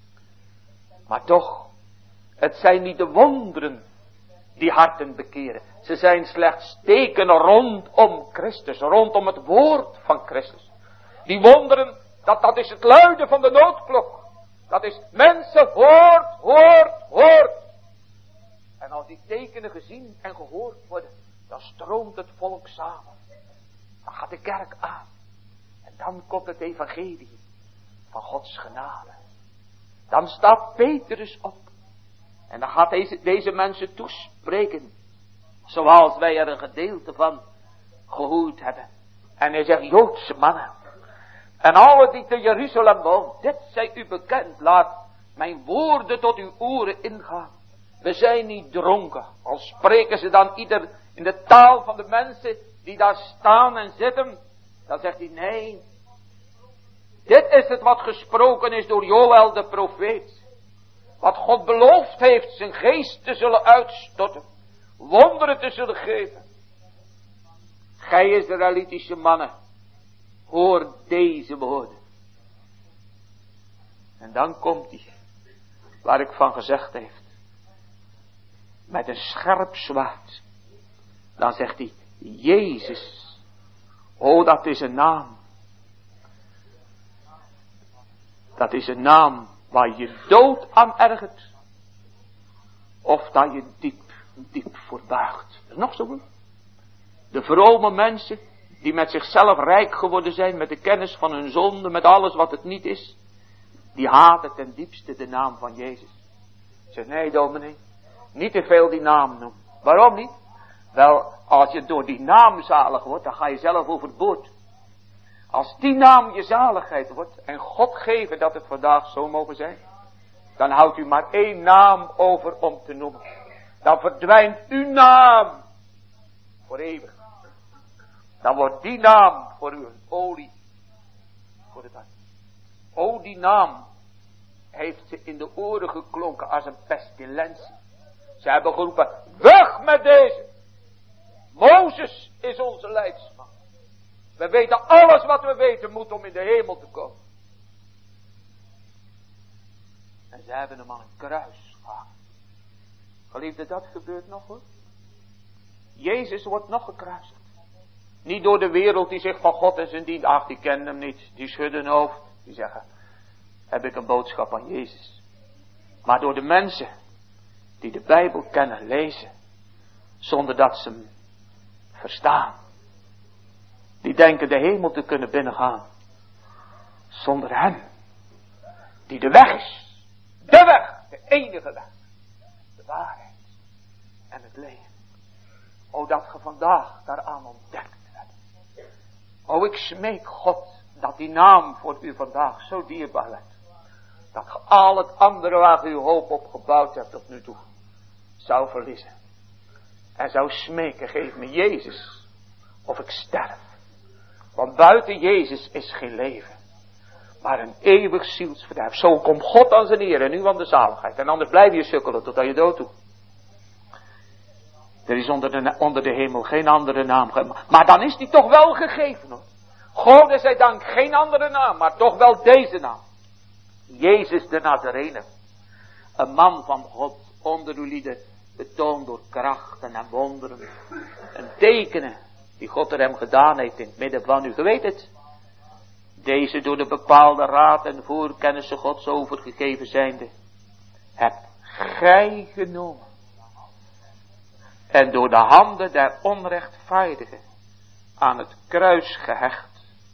Maar toch, het zijn niet de wonderen die harten bekeren. Ze zijn slechts tekenen rondom Christus. Rondom het woord van Christus. Die wonderen, dat, dat is het luiden van de noodklok. Dat is mensen, hoort, hoort, hoort. En als die tekenen gezien en gehoord worden, dan stroomt het volk samen. Dan gaat de kerk aan. En dan komt het evangelie van Gods genade. Dan staat Petrus op. En dan gaat deze, deze mensen toespreken. Zoals wij er een gedeelte van gehoord hebben. En hij zegt, Joodse mannen. En alle die te Jeruzalem wonen, dit zij u bekend, laat mijn woorden tot uw oren ingaan. We zijn niet dronken. Al spreken ze dan ieder in de taal van de mensen die daar staan en zitten. Dan zegt hij, nee. Dit is het wat gesproken is door Joël de profeet. Wat God beloofd heeft zijn geest te zullen uitstorten. Wonderen te zullen geven. Gij Israëlitische mannen. Hoor deze woorden. En dan komt hij. Waar ik van gezegd heeft. Met een scherp zwaard. Dan zegt hij. Jezus. Oh, dat is een naam. Dat is een naam waar je dood aan ergert. Of dat je diep, diep voor buigt. Dat is nog zo goed. De vrome mensen. Die met zichzelf rijk geworden zijn. Met de kennis van hun zonde. Met alles wat het niet is. Die haten ten diepste de naam van Jezus. Zeg, nee dominee. Niet te veel die naam noemen. Waarom niet? Wel, als je door die naam zalig wordt. Dan ga je zelf overboord. Als die naam je zaligheid wordt. En God geven dat het vandaag zo mogen zijn. Dan houdt u maar één naam over om te noemen. Dan verdwijnt uw naam. Voor eeuwig. Dan wordt die naam voor u een olie. Voor het hart. O, die naam. Heeft ze in de oren geklonken als een pestilentie. Ze hebben geroepen. Weg met deze. Mozes is onze leidsman. We weten alles wat we weten moet om in de hemel te komen. En ze hebben hem aan een kruis gehangen. Geliefde, dat gebeurt nog hoor. Jezus wordt nog gekruisigd. Niet door de wereld die zich van God en zijn dient. Ach, die kennen hem niet. Die schudden hun hoofd. Die zeggen, heb ik een boodschap aan Jezus. Maar door de mensen die de Bijbel kennen, lezen. Zonder dat ze hem verstaan. Die denken de hemel te kunnen binnengaan. Zonder hem. Die de weg is. De weg. De enige weg. De waarheid. En het leven. O, dat ge vandaag daaraan ontdekt hebt. O, ik smeek God dat die naam voor u vandaag zo dierbaar werd. Dat ge al het andere waar u hoop op gebouwd hebt tot nu toe zou verliezen. En zou smeken, geef me Jezus of ik sterf. Want buiten Jezus is geen leven. Maar een eeuwig zielsverderf. Zo komt God aan zijn eer en u aan de zaligheid. En anders blijf je sukkelen tot aan je dood toe. Er is onder de, onder de hemel geen andere naam. Maar dan is die toch wel gegeven hoor. God zij dank geen andere naam. Maar toch wel deze naam. Jezus de Nazarener. Een man van God onder uw lieden. Betoond door krachten en wonderen. En tekenen die God er hem gedaan heeft in het midden van u. Je weet het. Deze door de bepaalde raad en voorkennissen Gods overgegeven zijnde. Hebt gij genomen. En door de handen der onrechtvaardigen aan het kruis gehecht.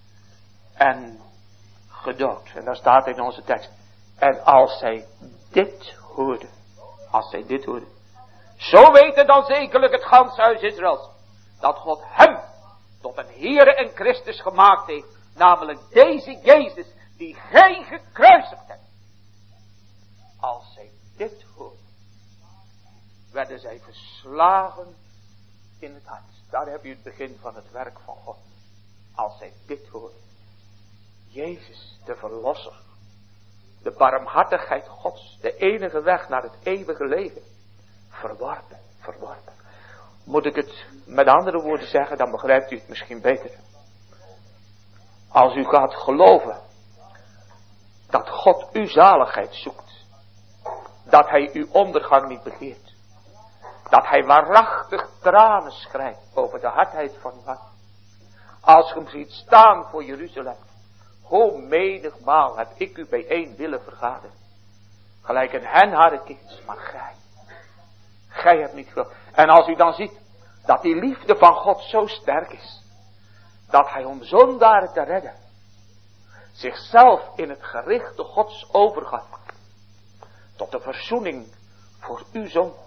En gedood. En daar staat in onze tekst. En als zij dit hoorden. Als zij dit hoorden. Zo weten dan zekerlijk het ganse huis Israëls. Dat God hem tot een Heere en Christus gemaakt heeft. Namelijk deze Jezus die gij gekruisigd hebt. Als zij dit hoorden. Werden zij verslagen in het hart. Daar heb je het begin van het werk van God. Als zij dit hoorden. Jezus de Verlosser. De barmhartigheid Gods. De enige weg naar het eeuwige leven. Verworpen, verworpen. Moet ik het met andere woorden zeggen, dan begrijpt u het misschien beter. Als u gaat geloven dat God uw zaligheid zoekt. Dat hij uw ondergang niet begeert. Dat hij waarachtig tranen schrijft over de hardheid van uw hart. Als je hem ziet staan voor Jeruzalem. Hoe menigmaal heb ik u bijeen willen vergaderen. Gelijk een henharrekind, maar gij. Gij hebt niet gewild. En als u dan ziet dat die liefde van God zo sterk is. Dat hij om zondaren te redden. Zichzelf in het gerichte Gods overgaf. Tot de verzoening voor uw zonde.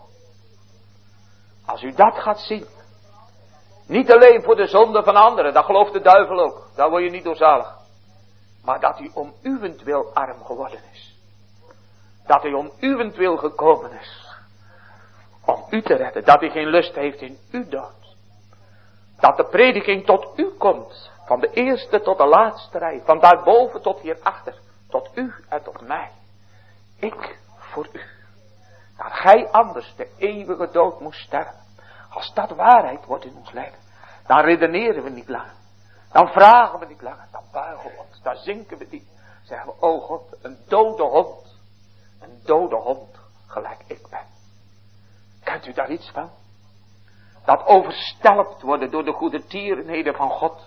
Als u dat gaat zien. Niet alleen voor de zonde van anderen. Dat gelooft de duivel ook. Daar word je niet door zalig. Maar dat hij om uwentwil arm geworden is. Dat hij om uwentwil gekomen is. Om u te redden. Dat hij geen lust heeft in uw dood. Dat de prediking tot u komt. Van de eerste tot de laatste rij. Van daarboven tot hierachter. Tot u en tot mij. Ik voor u. Dat gij anders de eeuwige dood moest sterven. Als dat waarheid wordt in ons leven. Dan redeneren we niet langer. Dan vragen we niet langer. Dan buigen we ons. Dan zinken we niet. Zeggen we, o God, een dode hond. Een dode hond gelijk ik ben. Kent u daar iets van? Dat overstelpt worden door de goede tierenheden van God.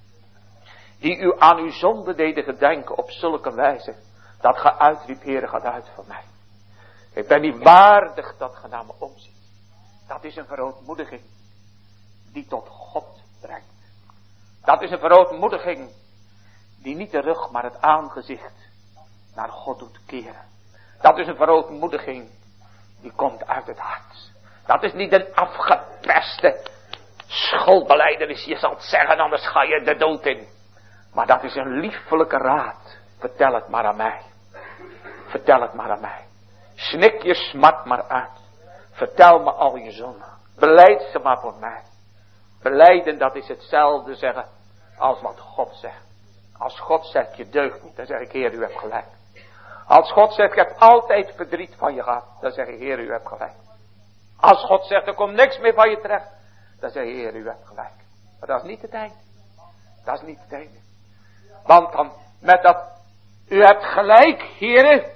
Die u aan uw zonde deden gedenken op zulke wijze. Dat ge uitriep, Heere, gaat uit van mij. Ik ben niet waardig dat ge naar me omziet. Dat is een verootmoediging. Die tot God brengt. Dat is een verootmoediging. Die niet de rug, maar het aangezicht naar God doet keren. Dat is een verootmoediging. Die komt uit het hart. Dat is niet een afgepeste schoolbelijdenis. Je zal het zeggen, anders ga je de dood in. Maar dat is een liefelijke raad. Vertel het maar aan mij. Vertel het maar aan mij. Snik je smart maar uit. Vertel me al je zonden. Beleid ze maar voor mij. Belijden, dat is hetzelfde zeggen als wat God zegt. Als God zegt je deugt niet, dan zeg ik, Heer, u hebt gelijk. Als God zegt, ik heb altijd verdriet van je gehad, dan zeg ik, Heer, u hebt gelijk. Als God zegt, er komt niks meer van je terecht, dan zeg je, Heer, u hebt gelijk. Maar dat is niet het einde. Dat is niet het einde. Want dan, met dat, u hebt gelijk, Heer,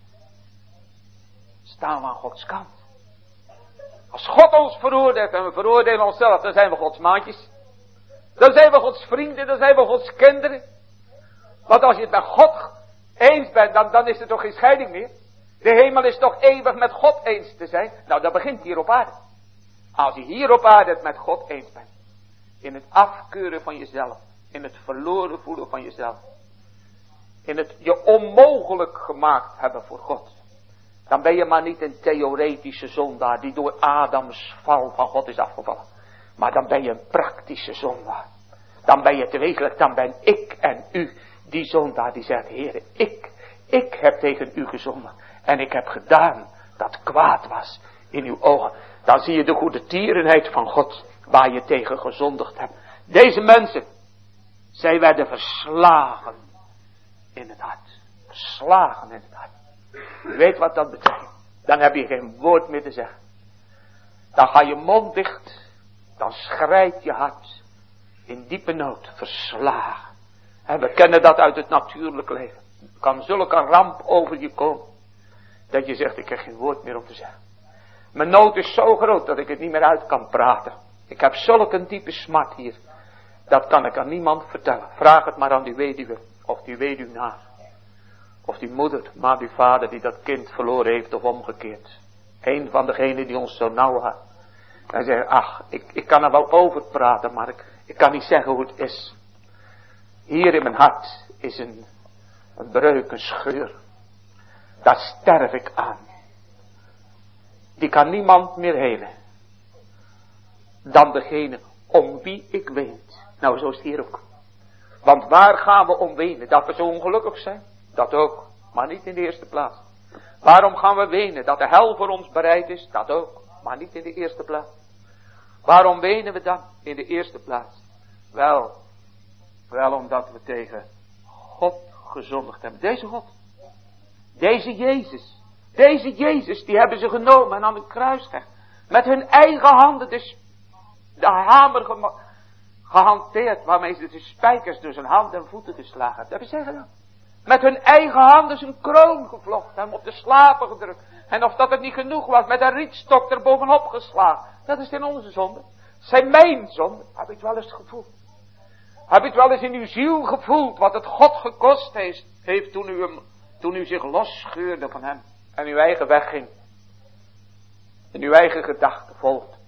staan we aan Gods kant. Als God ons veroordeelt en we veroordelen onszelf, dan zijn we Gods maatjes. Dan zijn we Gods vrienden, dan zijn we Gods kinderen. Want als je het met God eens bent, dan, dan is er toch geen scheiding meer. De hemel is toch eeuwig met God eens te zijn. Nou, dat begint hier op aarde. Als je hier op aarde het met God eens bent. In het afkeuren van jezelf. In het verloren voelen van jezelf. In het je onmogelijk gemaakt hebben voor God. Dan ben je maar niet een theoretische zondaar die door Adams val van God is afgevallen. Maar dan ben je een praktische zondaar. Dan ben je het wezenlijk, dan ben ik en u die zondaar die zegt, Heere, ik, ik heb tegen u gezonden. En ik heb gedaan dat kwaad was in uw ogen. Dan zie je de goede tierenheid van God waar je tegen gezondigd hebt. Deze mensen, zij werden verslagen in het hart. Verslagen in het hart. U weet wat dat betekent. Dan heb je geen woord meer te zeggen. Dan ga je mond dicht. Dan schrijt je hart in diepe nood, verslagen. En we kennen dat uit het natuurlijk leven. Er kan zulke ramp over je komen, dat je zegt, ik heb geen woord meer om te zeggen. Mijn nood is zo groot dat ik het niet meer uit kan praten. Ik heb zulke diepe smart hier. Dat kan ik aan niemand vertellen. Vraag het maar aan die weduwe, of die weduwnaar. Of die moeder, maar die vader die dat kind verloren heeft of omgekeerd. Een van degenen die ons zo nauw had. Hij zegt, ach, ik, ik kan er wel over praten, maar ik, ik kan niet zeggen hoe het is. Hier in mijn hart is een, een breuk, een scheur. Daar sterf ik aan. Die kan niemand meer helen. Dan degene om wie ik weet. Nou, zo is het hier ook. Want waar gaan we om wenen? Dat we zo ongelukkig zijn? Dat ook, maar niet in de eerste plaats. Waarom gaan we wenen? Dat de hel voor ons bereid is? Dat ook, maar niet in de eerste plaats. Waarom wenen we dan in de eerste plaats? Wel, wel omdat we tegen God gezondigd hebben. Deze God. Deze Jezus. Deze Jezus, die hebben ze genomen en aan het kruis gehecht. Met hun eigen handen de, de hamer ge, gehanteerd, waarmee ze de spijkers door zijn handen en voeten geslagen hebben. Dat hebben ze gedaan. Met hun eigen handen zijn kroon gevlochten, hem op de slapen gedrukt. En of dat het niet genoeg was, met een rietstok er bovenop geslagen. Dat is in onze zonde. Zijn mijn zonde. Heb je het wel eens gevoeld? Heb je het wel eens in uw ziel gevoeld, wat het God gekost heeft, heeft toen, u hem, toen u zich losscheurde van hem. En uw eigen weg ging. En uw eigen gedachten volgde.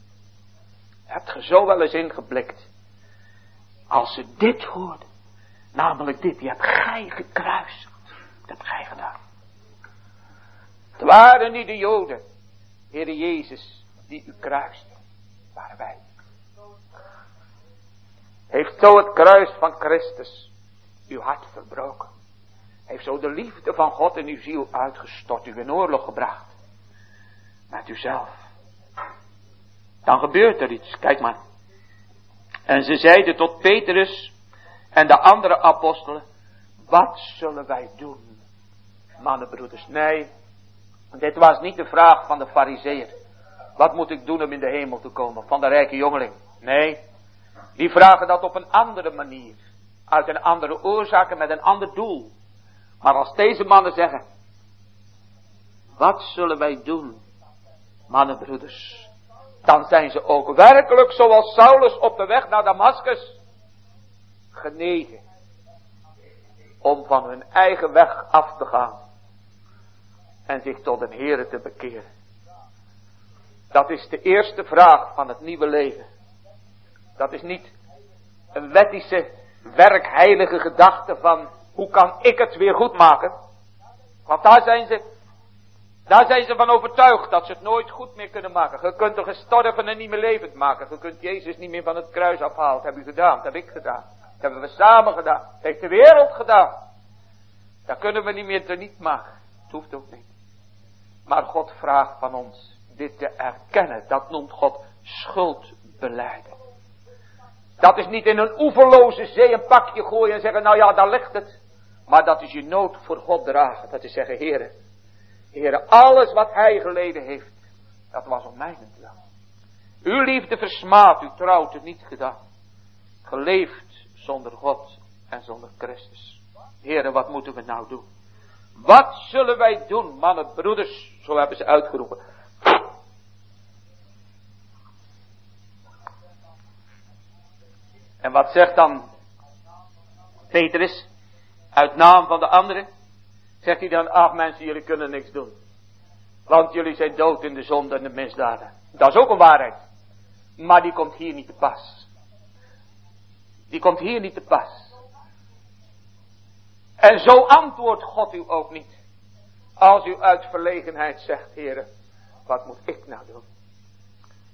Hebt ge zo wel eens ingeblikt. Als ze dit hoorden. Namelijk dit, die hebt gij gekruisigd. Dat hebt gij gedaan. Het waren niet de Joden, Heere Jezus, die u kruiste. Het waren wij. Heeft zo het kruis van Christus uw hart verbroken. Heeft zo de liefde van God in uw ziel uitgestort, u in oorlog gebracht. Met uzelf. Dan gebeurt er iets, kijk maar. En ze zeiden tot Petrus en de andere apostelen, wat zullen wij doen, mannenbroeders? Nee, dit was niet de vraag van de farizeeër. Wat moet ik doen om in de hemel te komen? Van de rijke jongeling. Nee, die vragen dat op een andere manier. Uit een andere oorzaak en met een ander doel. Maar als deze mannen zeggen, wat zullen wij doen, mannenbroeders? Dan zijn ze ook werkelijk zoals Saulus op de weg naar Damaskus. Genegen om van hun eigen weg af te gaan en zich tot een Heere te bekeren. Dat is de eerste vraag van het nieuwe leven. Dat is niet een wettische, werkheilige gedachte van hoe kan ik het weer goed maken? Want daar zijn ze, daar zijn ze van overtuigd dat ze het nooit goed meer kunnen maken. Je kunt de gestorvenen niet meer levend maken. Je kunt Jezus niet meer van het kruis afhalen. Dat heb u gedaan, dat heb ik gedaan. Dat hebben we samen gedaan. Dat heeft de wereld gedaan. Dat kunnen we niet meer teniet maken. Het hoeft ook niet. Maar God vraagt van ons dit te erkennen. Dat noemt God schuldbelijden. Dat is niet in een oeverloze zee een pakje gooien en zeggen, nou ja, daar ligt het. Maar dat is je nood voor God dragen. Dat is zeggen, Heere, Heere, alles wat Hij geleden heeft, dat was om mijnentwil. Uw liefde versmaadt, uw trouw het niet gedaan. Geleefd zonder God en zonder Christus. Heere, wat moeten we nou doen? Wat zullen wij doen, mannen, broeders? Zo hebben ze uitgeroepen. En wat zegt dan Petrus? Uit naam van de anderen. Zegt hij dan, ach mensen, jullie kunnen niks doen. Want jullie zijn dood in de zonde en de misdaden. Dat is ook een waarheid. Maar die komt hier niet te pas. Die komt hier niet te pas. En zo antwoordt God u ook niet. Als u uit verlegenheid zegt, Heere, wat moet ik nou doen?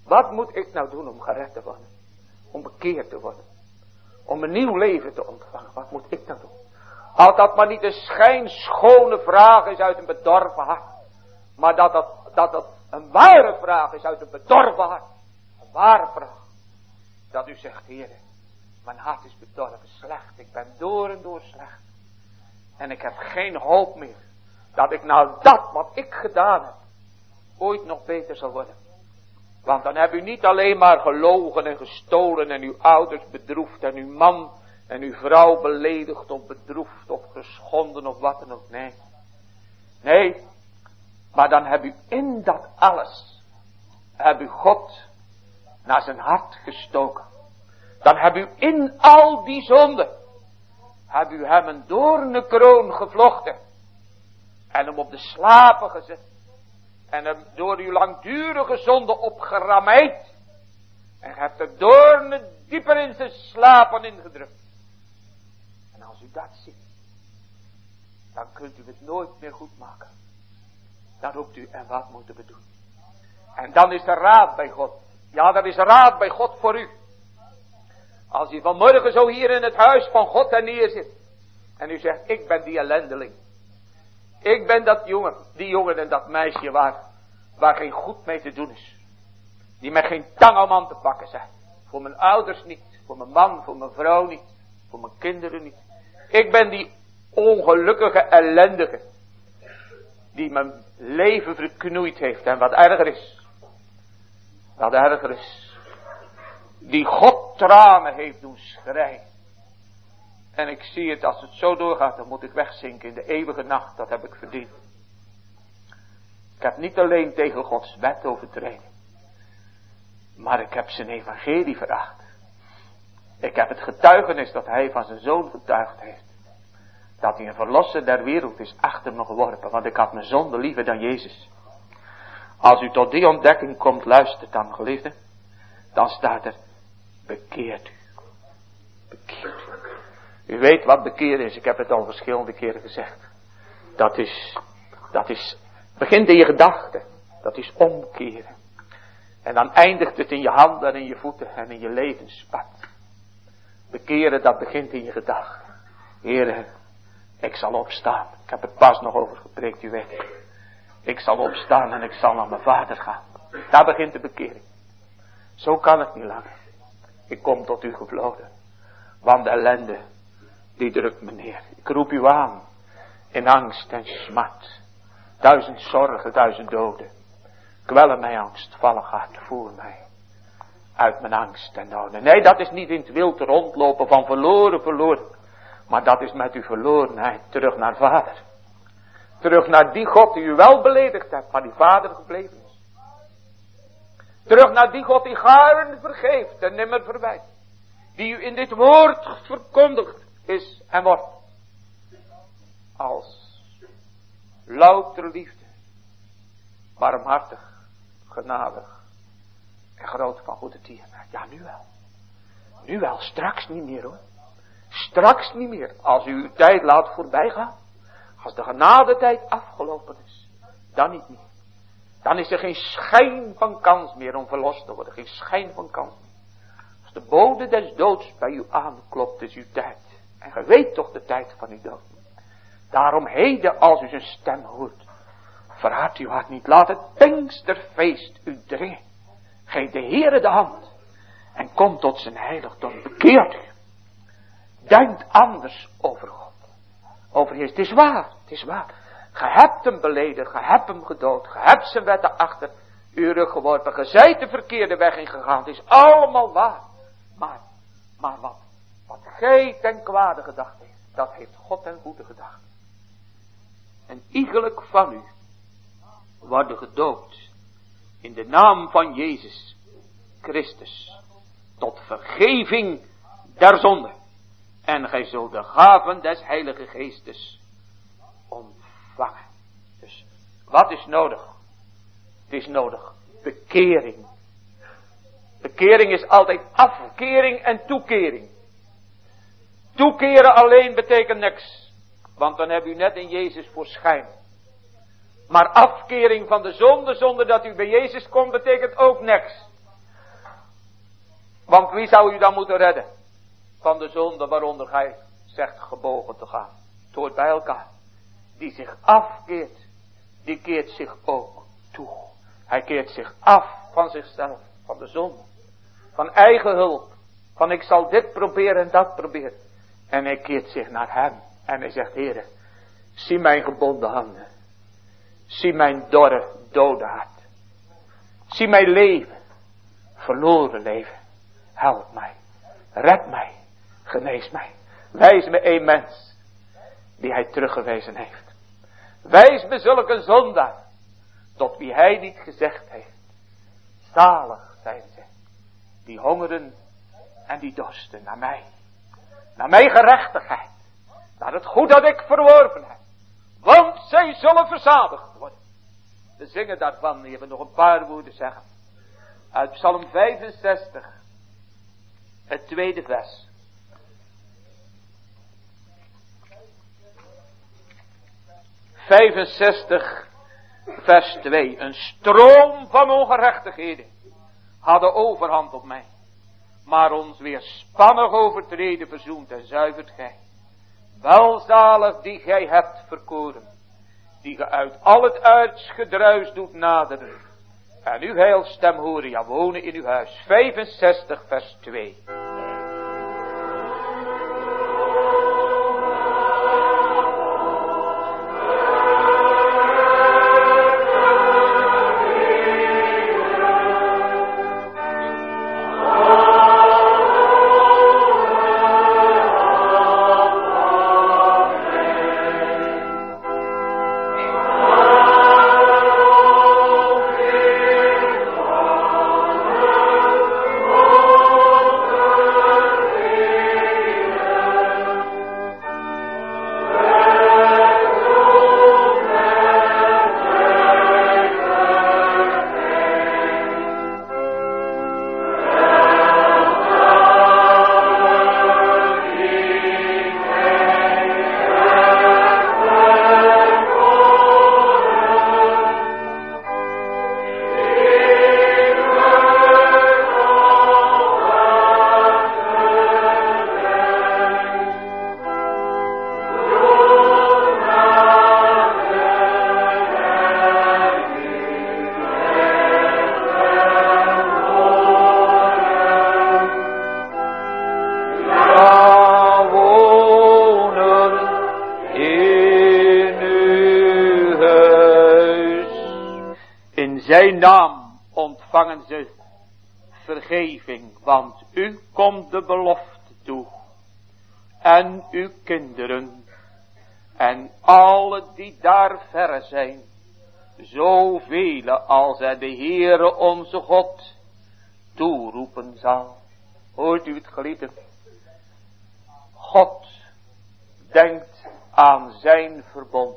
Wat moet ik nou doen om gered te worden? Om bekeerd te worden? Om een nieuw leven te ontvangen? Wat moet ik nou doen? Als dat maar niet een schijnschone vraag is uit een bedorven hart. Maar dat dat, dat dat een ware vraag is uit een bedorven hart. Een ware vraag. Dat u zegt, Heer, mijn hart is bedorven, slecht. Ik ben door en door slecht. En ik heb geen hoop meer. Dat ik nou dat wat ik gedaan heb, ooit nog beter zal worden. Want dan heb u niet alleen maar gelogen en gestolen en uw ouders bedroefd en uw man en uw vrouw beledigd of bedroefd of geschonden of wat dan ook. Nee. Nee. Maar dan heb u in dat alles, heb u God naar zijn hart gestoken. Dan heb u in al die zonden, heb u hem een doornenkroon gevlochten. En hem op de slapen gezet. En hem door uw langdurige zonde opgerammeid. En hebt de doornen dieper in zijn slapen ingedrukt. En als u dat ziet, dan kunt u het nooit meer goed maken. Dan roept u, en wat moeten we doen? En dan is er raad bij God. Ja, er is raad bij God voor u. Als u vanmorgen zo hier in het huis van God neerzit. En u zegt, ik ben die ellendeling. Ik ben dat jongen, die jongen en dat meisje waar, waar geen goed mee te doen is. Die met geen tang om aan te pakken zijn. Voor mijn ouders niet, voor mijn man, voor mijn vrouw niet, voor mijn kinderen niet. Ik ben die ongelukkige ellendige. Die mijn leven verknoeid heeft. En wat erger is. Wat erger is. Die God tranen heeft doen schreien. En ik zie het, als het zo doorgaat, dan moet ik wegzinken in de eeuwige nacht. Dat heb ik verdiend. Ik heb niet alleen tegen Gods wet overtreden. Maar ik heb zijn evangelie veracht. Ik heb het getuigenis dat hij van zijn zoon getuigd heeft. Dat hij een verlosser der wereld is achter me geworpen. Want ik had mijn zonde liever dan Jezus. Als u tot die ontdekking komt, luistert dan, geliefde. Dan staat er, bekeert u. Bekeert u. U weet wat bekeren is. Ik heb het al verschillende keren gezegd. Dat is, dat is, begint in je gedachten. Dat is omkeren. En dan eindigt het in je handen en in je voeten en in je levenspad. Bekeren, dat begint in je gedachten. Heere, ik zal opstaan. Ik heb het pas nog over gepreekt, u weet. Ik zal opstaan en ik zal naar mijn vader gaan. Daar begint de bekering. Zo kan het niet langer. Ik kom tot u gevloden. Want de ellende, die drukt me neer. Ik roep u aan. In angst en smart. Duizend zorgen, duizend doden. Kwellen mij angstvallig hart, voer mij. Uit mijn angst en noden. Nee, dat is niet in het wild rondlopen van verloren, verloren. Maar dat is met uw verlorenheid terug naar vader. Terug naar die God die u wel beledigd hebt, maar die vader gebleven is. Terug naar die God die gaarne vergeeft en nimmer verwijt. Die u in dit woord verkondigd is en wordt. Als louter liefde. Barmhartig, genadig en groot van goede tierenheid. Ja, nu wel. Nu wel, straks niet meer hoor. Straks niet meer. Als u uw tijd laat voorbij gaan. Als de genadetijd afgelopen is. Dan niet meer. Dan is er geen schijn van kans meer om verlost te worden. Geen schijn van kans meer. Als de bode des doods bij u aanklopt, is uw tijd. En ge weet toch de tijd van uw dood. Daarom heden, als u zijn stem hoort, verhard uw hart niet. Laat het Pinksterfeest u dringen. Geef de Heere de hand. En kom tot zijn heiligdom. Bekeert u. Denkt anders over God. Over Heer. Het is waar. Het is waar. Ge hebt hem beleden. Ge hebt hem gedood. Ge hebt zijn wetten achter uw rug geworpen. Ge zijt de verkeerde weg ingegaan. Het is allemaal waar. Maar, maar wat, wat gij ten kwade gedacht heeft, dat heeft God ten goede gedacht. En iegelijk van u worden gedoopt in de naam van Jezus Christus tot vergeving der zonde. En gij zult de gaven des Heilige Geestes ontvangen. Dus wat is nodig? Het is nodig bekering. Bekering is altijd afkering en toekering. Toekeren alleen betekent niks. Want dan heb u net in Jezus voor schijn. Maar afkering van de zonde zonder dat u bij Jezus komt betekent ook niks. Want wie zou u dan moeten redden? Van de zonde waaronder gij zegt gebogen te gaan. Het hoort bij elkaar. Die zich afkeert, die keert zich ook toe. Hij keert zich af van zichzelf, van de zonde. Van eigen hulp. Van ik zal dit proberen en dat proberen. En hij keert zich naar hem. En hij zegt, Heere, zie mijn gebonden handen. Zie mijn dorre, dode hart. Zie mijn leven. Verloren leven. Help mij. Red mij. Genees mij. Wijs me een mens die hij teruggewezen heeft. Wijs me zulke zondaar tot wie hij niet gezegd heeft. Zalig zijn ze die hongeren en die dorsten naar mij. Naar mijn gerechtigheid. Naar het goed dat ik verworven heb. Want zij zullen verzadigd worden. We zingen daarvan, die hebben nog een paar woorden zeggen. Uit Psalm vijfenzestig. Het tweede vers. vijfenzestig vers twee. Een stroom van ongerechtigheden hadden overhand op mij. Maar ons weerspannig overtreden verzoent en zuivert gij. Welzalig die gij hebt verkoren. Die ge uit al het aards gedruis doet naderen. En uw heilstem horen, ja wonen in uw huis. vijfenzestig vers twee. Zijn naam ontvangen ze vergeving, want u komt de belofte toe. En uw kinderen en alle die daar verre zijn, zoveel als er de Heere onze God toeroepen zal. Hoort u het, geliefde? God denkt aan zijn verbond.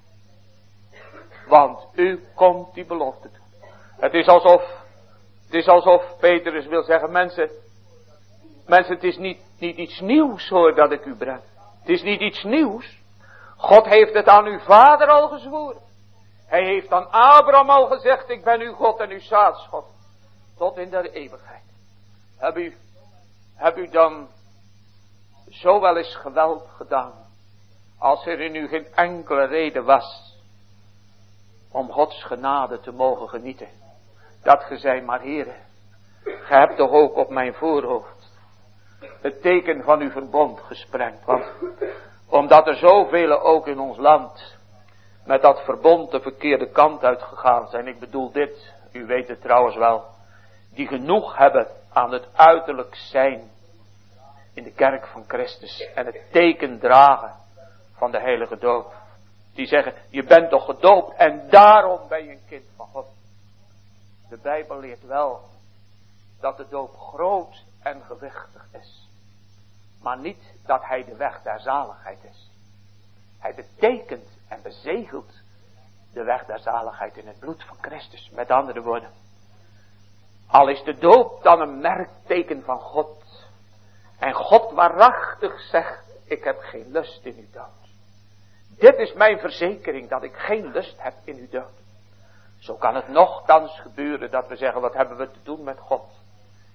Want u komt die belofte toe. Het is alsof, het is alsof Petrus wil zeggen, mensen, mensen het is niet, niet iets nieuws hoor dat ik u breng. Het is niet iets nieuws. God heeft het aan uw vader al gezworen. Hij heeft aan Abraham al gezegd, ik ben uw God en uw zaadsgod. Tot in de eeuwigheid. Heb u, heb u dan zo wel eens geweld gedaan, als er in u geen enkele reden was om Gods genade te mogen genieten. Dat ge zei, maar Heere, ge hebt toch ook op mijn voorhoofd het teken van uw verbond gesprengd. Want omdat er zoveel ook in ons land met dat verbond de verkeerde kant uitgegaan zijn. Ik bedoel dit, u weet het trouwens wel. Die genoeg hebben aan het uiterlijk zijn in de kerk van Christus. En het teken dragen van de heilige doop. Die zeggen, je bent toch gedoopt en daarom ben je een kind van God. De Bijbel leert wel dat de doop groot en gewichtig is. Maar niet dat hij de weg der zaligheid is. Hij betekent en bezegelt de weg der zaligheid in het bloed van Christus. Met andere woorden. Al is de doop dan een merkteken van God. En God waarachtig zegt, ik heb geen lust in uw dood. Dit is mijn verzekering dat ik geen lust heb in uw dood. Zo kan het nochtans gebeuren dat we zeggen, wat hebben we te doen met God?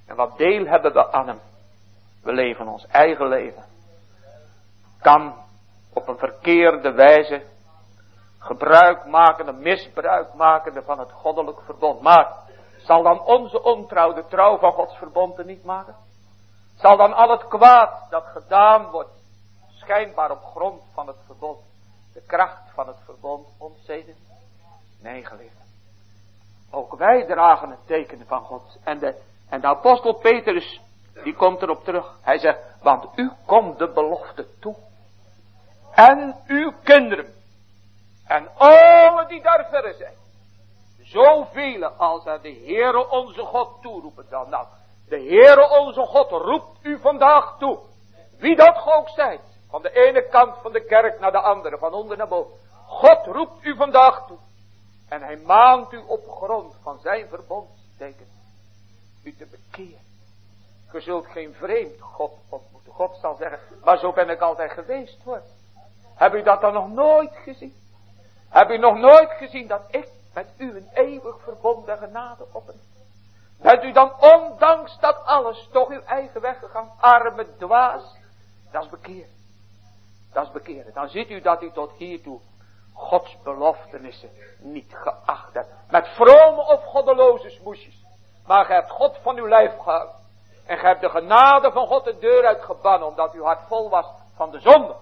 En wat deel hebben we aan hem? We leven ons eigen leven. Kan op een verkeerde wijze gebruik makende, misbruik makende van het goddelijk verbond. Maar zal dan onze ontrouw de trouw van Gods verbond niet maken? Zal dan al het kwaad dat gedaan wordt, schijnbaar op grond van het verbond, de kracht van het verbond ontzeden? Nee, geliefden. Ook wij dragen het teken van God. En de, en de apostel Petrus, die komt erop terug. Hij zegt, want u komt de belofte toe. En uw kinderen. En alle die daar verre zijn. Zoveel als er de Heere onze God toeroepen dan. Nou, de Heere onze God roept u vandaag toe. Wie dat ook zijt. Van de ene kant van de kerk naar de andere. Van onder naar boven. God roept u vandaag toe. En hij maant u op grond van zijn verbondsteken u te bekeren. Je zult geen vreemd God ontmoeten. God zal zeggen, maar zo ben ik altijd geweest hoor. Heb u dat dan nog nooit gezien? Heb u nog nooit gezien dat ik met u een eeuwig verbond en genade oppen? Bent u dan ondanks dat alles toch uw eigen weg gegaan? Arme dwaas. Dat is bekeren. Dat is bekeren. Dan ziet u dat u tot hiertoe Gods beloftenissen niet geacht hebt. Met vrome of goddeloze smoesjes. Maar gij hebt God van uw lijf gehouden. En gij hebt de genade van God de deur uitgebannen. Omdat uw hart vol was van de zonde.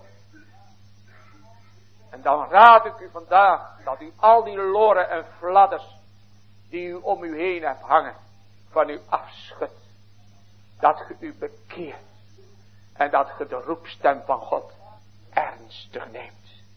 En dan raad ik u vandaag. Dat u al die loren en fladders. Die u om u heen hebt hangen. Van u afschudt. Dat ge u bekeert. En dat ge de roepstem van God ernstig neemt.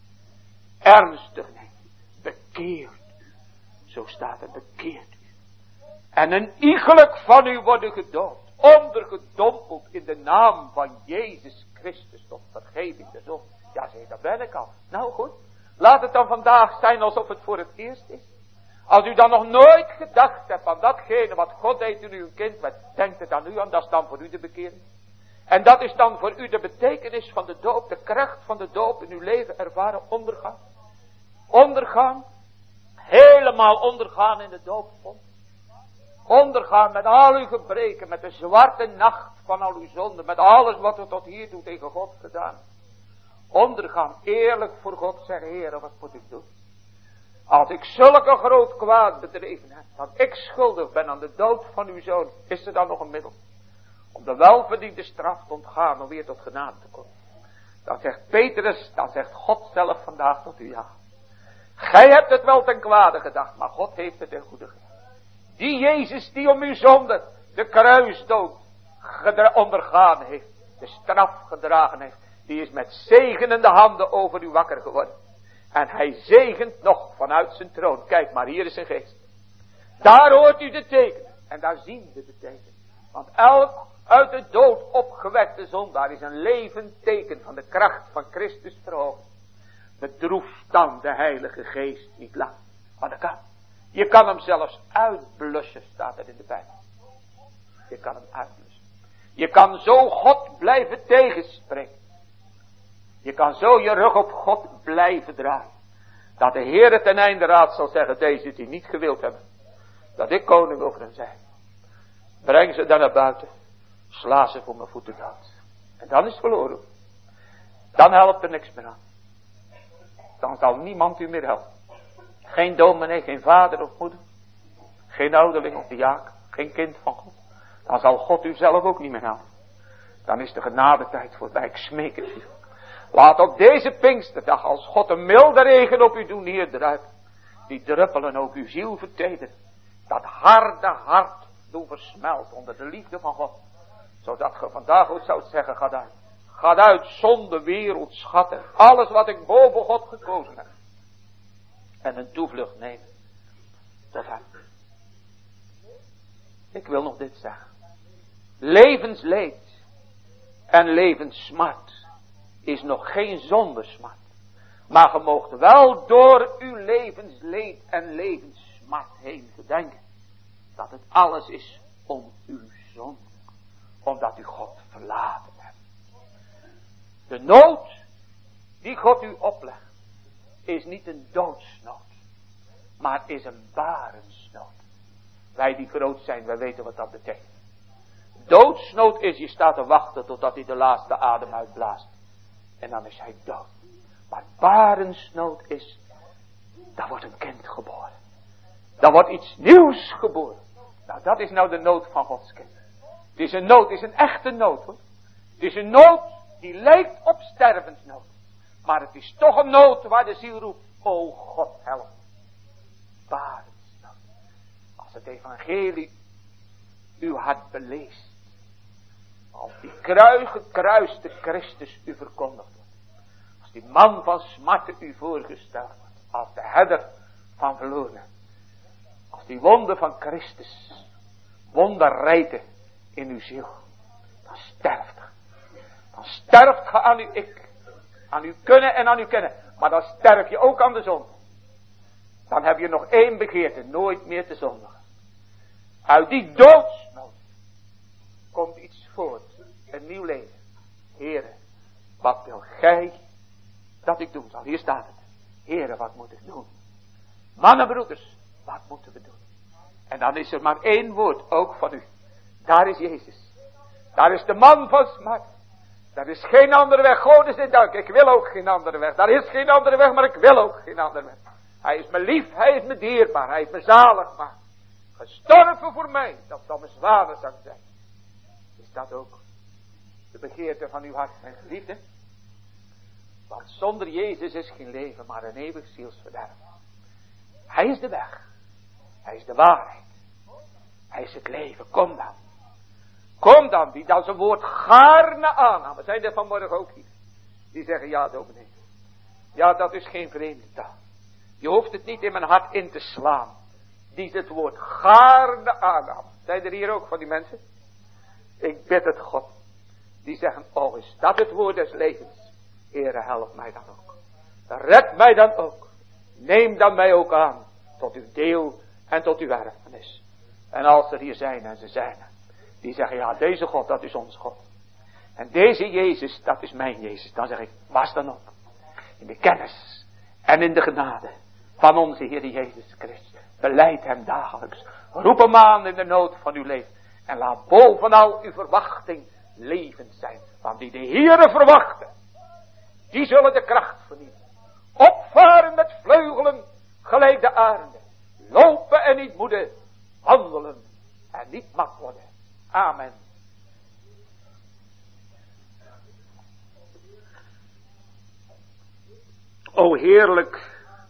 Ernstig neemt. Bekeert u. Zo staat het, bekeert u. En een iegelijk van u worden gedood. Ondergedompeld in de naam van Jezus Christus tot vergeving der zonde. Ja, zeg, dat ben ik al. Nou goed. Laat het dan vandaag zijn alsof het voor het eerst is. Als u dan nog nooit gedacht hebt aan datgene wat God deed toen u een kind werd. Denkt het aan u aan, dat is dan voor u de bekering. En dat is dan voor u de betekenis van de doop. De kracht van de doop in uw leven ervaren. Ondergaan. Ondergaan. Helemaal ondergaan in de doopvond. Ondergaan met al uw gebreken. Met de zwarte nacht van al uw zonden. Met alles wat u tot hiertoe tegen God gedaan. Ondergaan. Eerlijk voor God zeggen. Heer, wat moet ik doen? Als ik zulke groot kwaad bedreven heb. Dat ik schuldig ben aan de dood van uw zoon. Is er dan nog een middel? Om de welverdiende straf te ontgaan. Om weer tot genade te komen. Dan zegt Petrus. Dan zegt God zelf vandaag tot u. Ja. Gij hebt het wel ten kwade gedacht. Maar God heeft het ten goede gedaan. Die Jezus die om uw zonde de kruisdood ondergaan heeft. De straf gedragen heeft. Die is met zegenende handen over u wakker geworden. En hij zegent nog vanuit zijn troon. Kijk maar, hier is zijn geest. Daar hoort u de tekenen. En daar zien we de tekenen. Want elk uit de dood opgewekte zondaar is een levend teken van de kracht van Christus verhoogd. Bedroef dan de Heilige Geest niet lang. Maar dat kan. Je kan hem zelfs uitblussen, staat er in de Bijbel. Je kan hem uitblussen. Je kan zo God blijven tegenspreken. Je kan zo je rug op God blijven draaien. Dat de Heer ten einde raad zal zeggen, deze die niet gewild hebben. Dat ik koning over hen zijn. Breng ze dan naar buiten. Sla ze voor mijn voeten dood. En dan is het verloren. Dan helpt er niks meer aan. Dan zal niemand u meer helpen. Geen dominee, geen vader of moeder. Geen ouderling of diaken. Geen kind van God. Dan zal God u zelf ook niet meer helpen. Dan is de genadetijd voorbij. Ik smeek het u. Laat op deze Pinksterdag, als God een milde regen op u doen neerdruipen. Die druppelen ook uw ziel vertederen. Dat harde hart doen versmelt onder de liefde van God. Zodat ge vandaag ook zou zeggen, ga uit. Ga uit, zonde, wereld, schatten. Alles wat ik boven God gekozen heb. En een toevlucht nemen. Tot hem. Ik wil nog dit zeggen. Levensleed en levenssmart is nog geen zondersmart. Maar ge moogt wel door uw levensleed en levenssmart heen gedenken. Dat het alles is om uw zonde. Omdat u God verlaten hebt. De nood die God u oplegt. Is niet een doodsnood. Maar is een barensnood. Wij die groot zijn, wij weten wat dat betekent. doodsnood is, je staat te wachten totdat hij de laatste adem uitblaast. En dan is hij dood. Maar barensnood is, daar wordt een kind geboren. Daar wordt iets nieuws geboren. Nou, dat is nou de nood van Gods kind. Het is een nood, het is een echte nood hoor. Het is een nood die lijkt op stervensnood. Maar het is toch een nood waar de ziel roept, o God help. Barensnood. Als het evangelie uw hart beleest. Als die kruis, gekruiste Christus u verkondigd wordt. Als die man van smarten u voorgesteld wordt. Als de herder van verloren. Als die wonde van Christus wonderrijken in uw ziel. Dan sterft ge. Dan sterft ge aan uw ik. Aan uw kunnen en aan uw kennen. Maar dan sterf je ook aan de zonde. Dan heb je nog één begeerte. Nooit meer te zondigen. Uit die doodsnood komt iets voort. Een nieuw leven. Heere, wat wil gij dat ik doen zal? Hier staat het. Heere, wat moet ik doen? Mannen, broeders, wat moeten we doen? En dan is er maar één woord, ook van u. Daar is Jezus. Daar is de man van smart. Daar is geen andere weg. God is in dank. Ik wil ook geen andere weg. Daar is geen andere weg, maar ik wil ook geen andere weg. Hij is me lief, hij is me dierbaar, hij is me zalig gemaakt. Gestorven voor mij, dat zal mijn zwanenzang zijn. Is dat ook de begeerte van uw hart, mijn geliefde? Want zonder Jezus is geen leven, maar een eeuwig zielsverderf. Hij is de weg. Hij is de waarheid. Hij is het leven. Kom dan. Kom dan, die dan zijn woord gaarne aannam. We zijn er vanmorgen ook hier. Die zeggen, ja dominee. Ja, dat is geen vreemde taal. Je hoeft het niet in mijn hart in te slaan. Die het woord gaarne aannam. Zijn er hier ook van die mensen? Ik bid het God. Die zeggen, oh is dat het woord des levens. Heere, help mij dan ook. Red mij dan ook. Neem dan mij ook aan. Tot uw deel en tot uw erfenis. En als er hier zijn en ze zijn. Die zeggen, ja deze God dat is ons God. En deze Jezus dat is mijn Jezus. Dan zeg ik, was dan op. In de kennis en in de genade van onze Heer Jezus Christus. Beleid hem dagelijks. Roep hem aan in de nood van uw leven. En laat bovenal uw verwachting levend zijn. Want die de Heere verwachten. Die zullen de kracht vernieuwen. Opvaren met vleugelen gelijk de arenden. Lopen en niet moede. Wandelen en niet mat worden. Amen. O heerlijk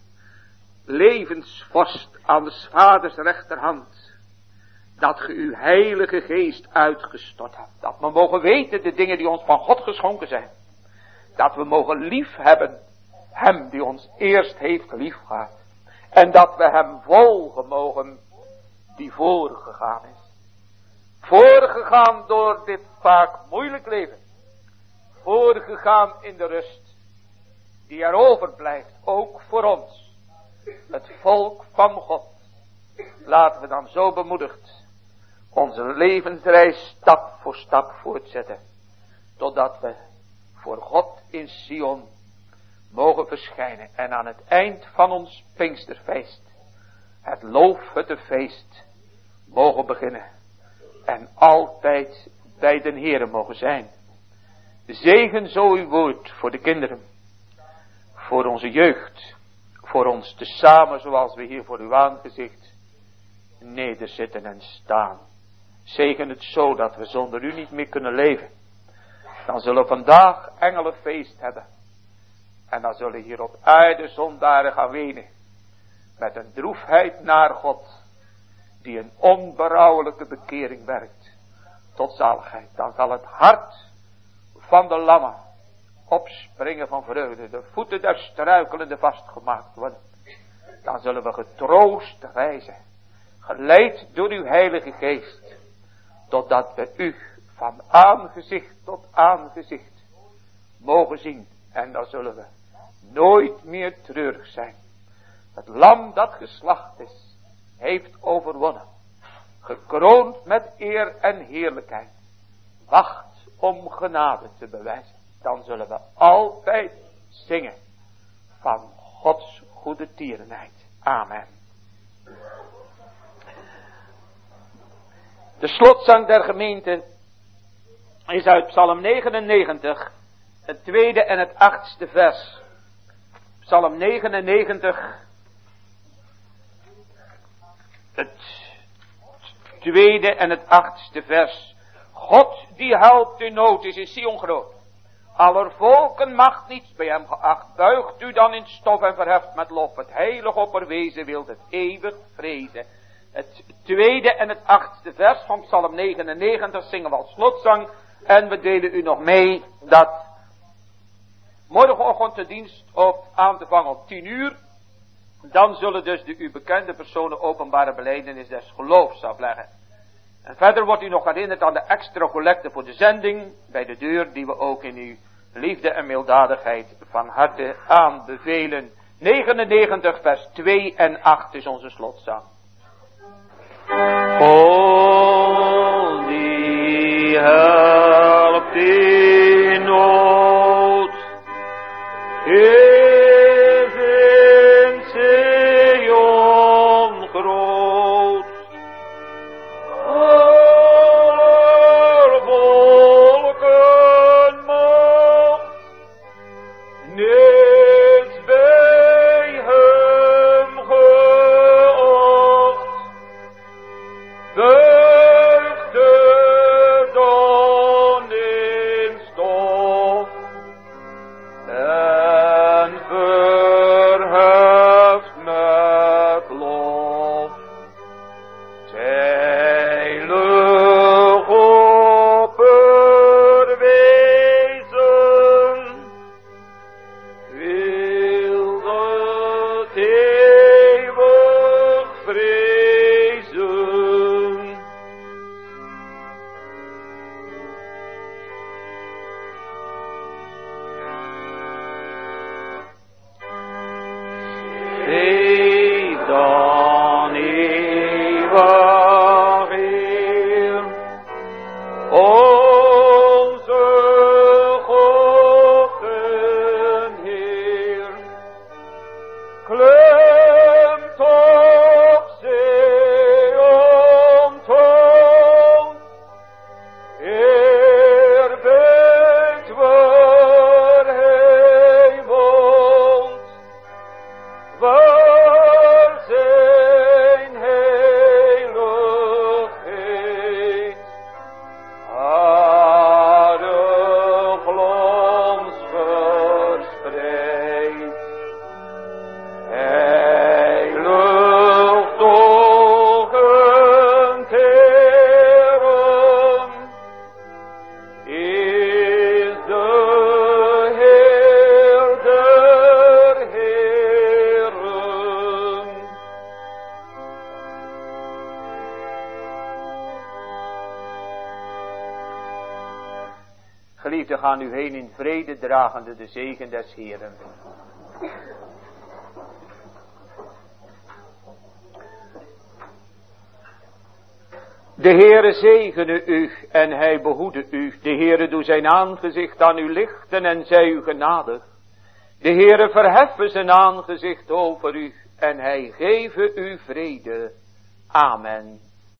levensvorst aan de vaders rechterhand. Dat ge uw heilige geest uitgestort hebt. Dat we mogen weten de dingen die ons van God geschonken zijn. Dat we mogen lief hebben hem die ons eerst heeft liefgehad. En dat we hem volgen mogen die voorgegaan is. Voorgegaan door dit vaak moeilijk leven. Voorgegaan in de rust die er overblijft, ook voor ons. Het volk van God. Laten we dan zo bemoedigd onze levensreis stap voor stap voortzetten. Totdat we voor God in Sion mogen verschijnen. En aan het eind van ons Pinksterfeest, het loofhuttenfeest, mogen beginnen. En altijd bij den Heere mogen zijn. Zegen zo uw woord voor de kinderen. Voor onze jeugd. Voor ons tezamen zoals we hier voor uw aangezicht nederzitten en staan. Zegen het zo dat we zonder u niet meer kunnen leven. Dan zullen we vandaag engelenfeest hebben. En dan zullen hier op aarde zondaren gaan wenen. Met een droefheid naar God. Die een onberouwelijke bekering werkt. Tot zaligheid. Dan zal het hart van de lammen opspringen van vreugde. De voeten der struikelenden vastgemaakt worden. Dan zullen we getroost reizen. Geleid door uw heilige geest. Totdat we u van aangezicht tot aangezicht mogen zien. En dan zullen we nooit meer treurig zijn. Het lam dat geslacht is, heeft overwonnen. Gekroond met eer en heerlijkheid. Wacht om genade te bewijzen. Dan zullen we altijd zingen van Gods goede tierenheid. Amen. De slotzang der gemeente is uit Psalm negenennegentig, het tweede en het achtste vers. Psalm negenennegentig, het tweede en het achtste vers. God die helpt in nood is in Sion groot. Aller volken macht niets bij hem geacht. Buigt u dan in stof en verheft met lof. Het heilig opperwezen wilt het eeuwig vrezen. Het tweede en het achtste vers van Psalm negenennegentig zingen we als slotzang. En we delen u nog mee dat morgenochtend de dienst op aan te vangen op tien uur. Dan zullen dus de u bekende personen openbare belijdenis des geloofs afleggen. En verder wordt u nog herinnerd aan de extra collecte voor de zending bij de deur, die we ook in uw liefde en milddadigheid van harte aanbevelen. negenennegentig vers twee en acht is onze slotzang. God die helpt in nood, is in Sion groot. Aller volken macht niets bij hem geacht. Buigt er dan in stof en verheft met lof. Heilig opperwezen wil het eeuwig vrezen. Geef dan eeuwig Heer, onze God en Heer, klemt op Sion troon, Heer bent waar hij woont, waar zijn heiligheid haar glans verspreidt. Heilig toegend Heeren is de Heer der Heeren. Geliefden, gaan u heen in vrede, dragende de zegen des Heeren. De Heere zegene u en hij behoede u. De Heere doe zijn aangezicht aan u lichten en zij u genadig. De Heere verheffen zijn aangezicht over u en hij geven u vrede. Amen.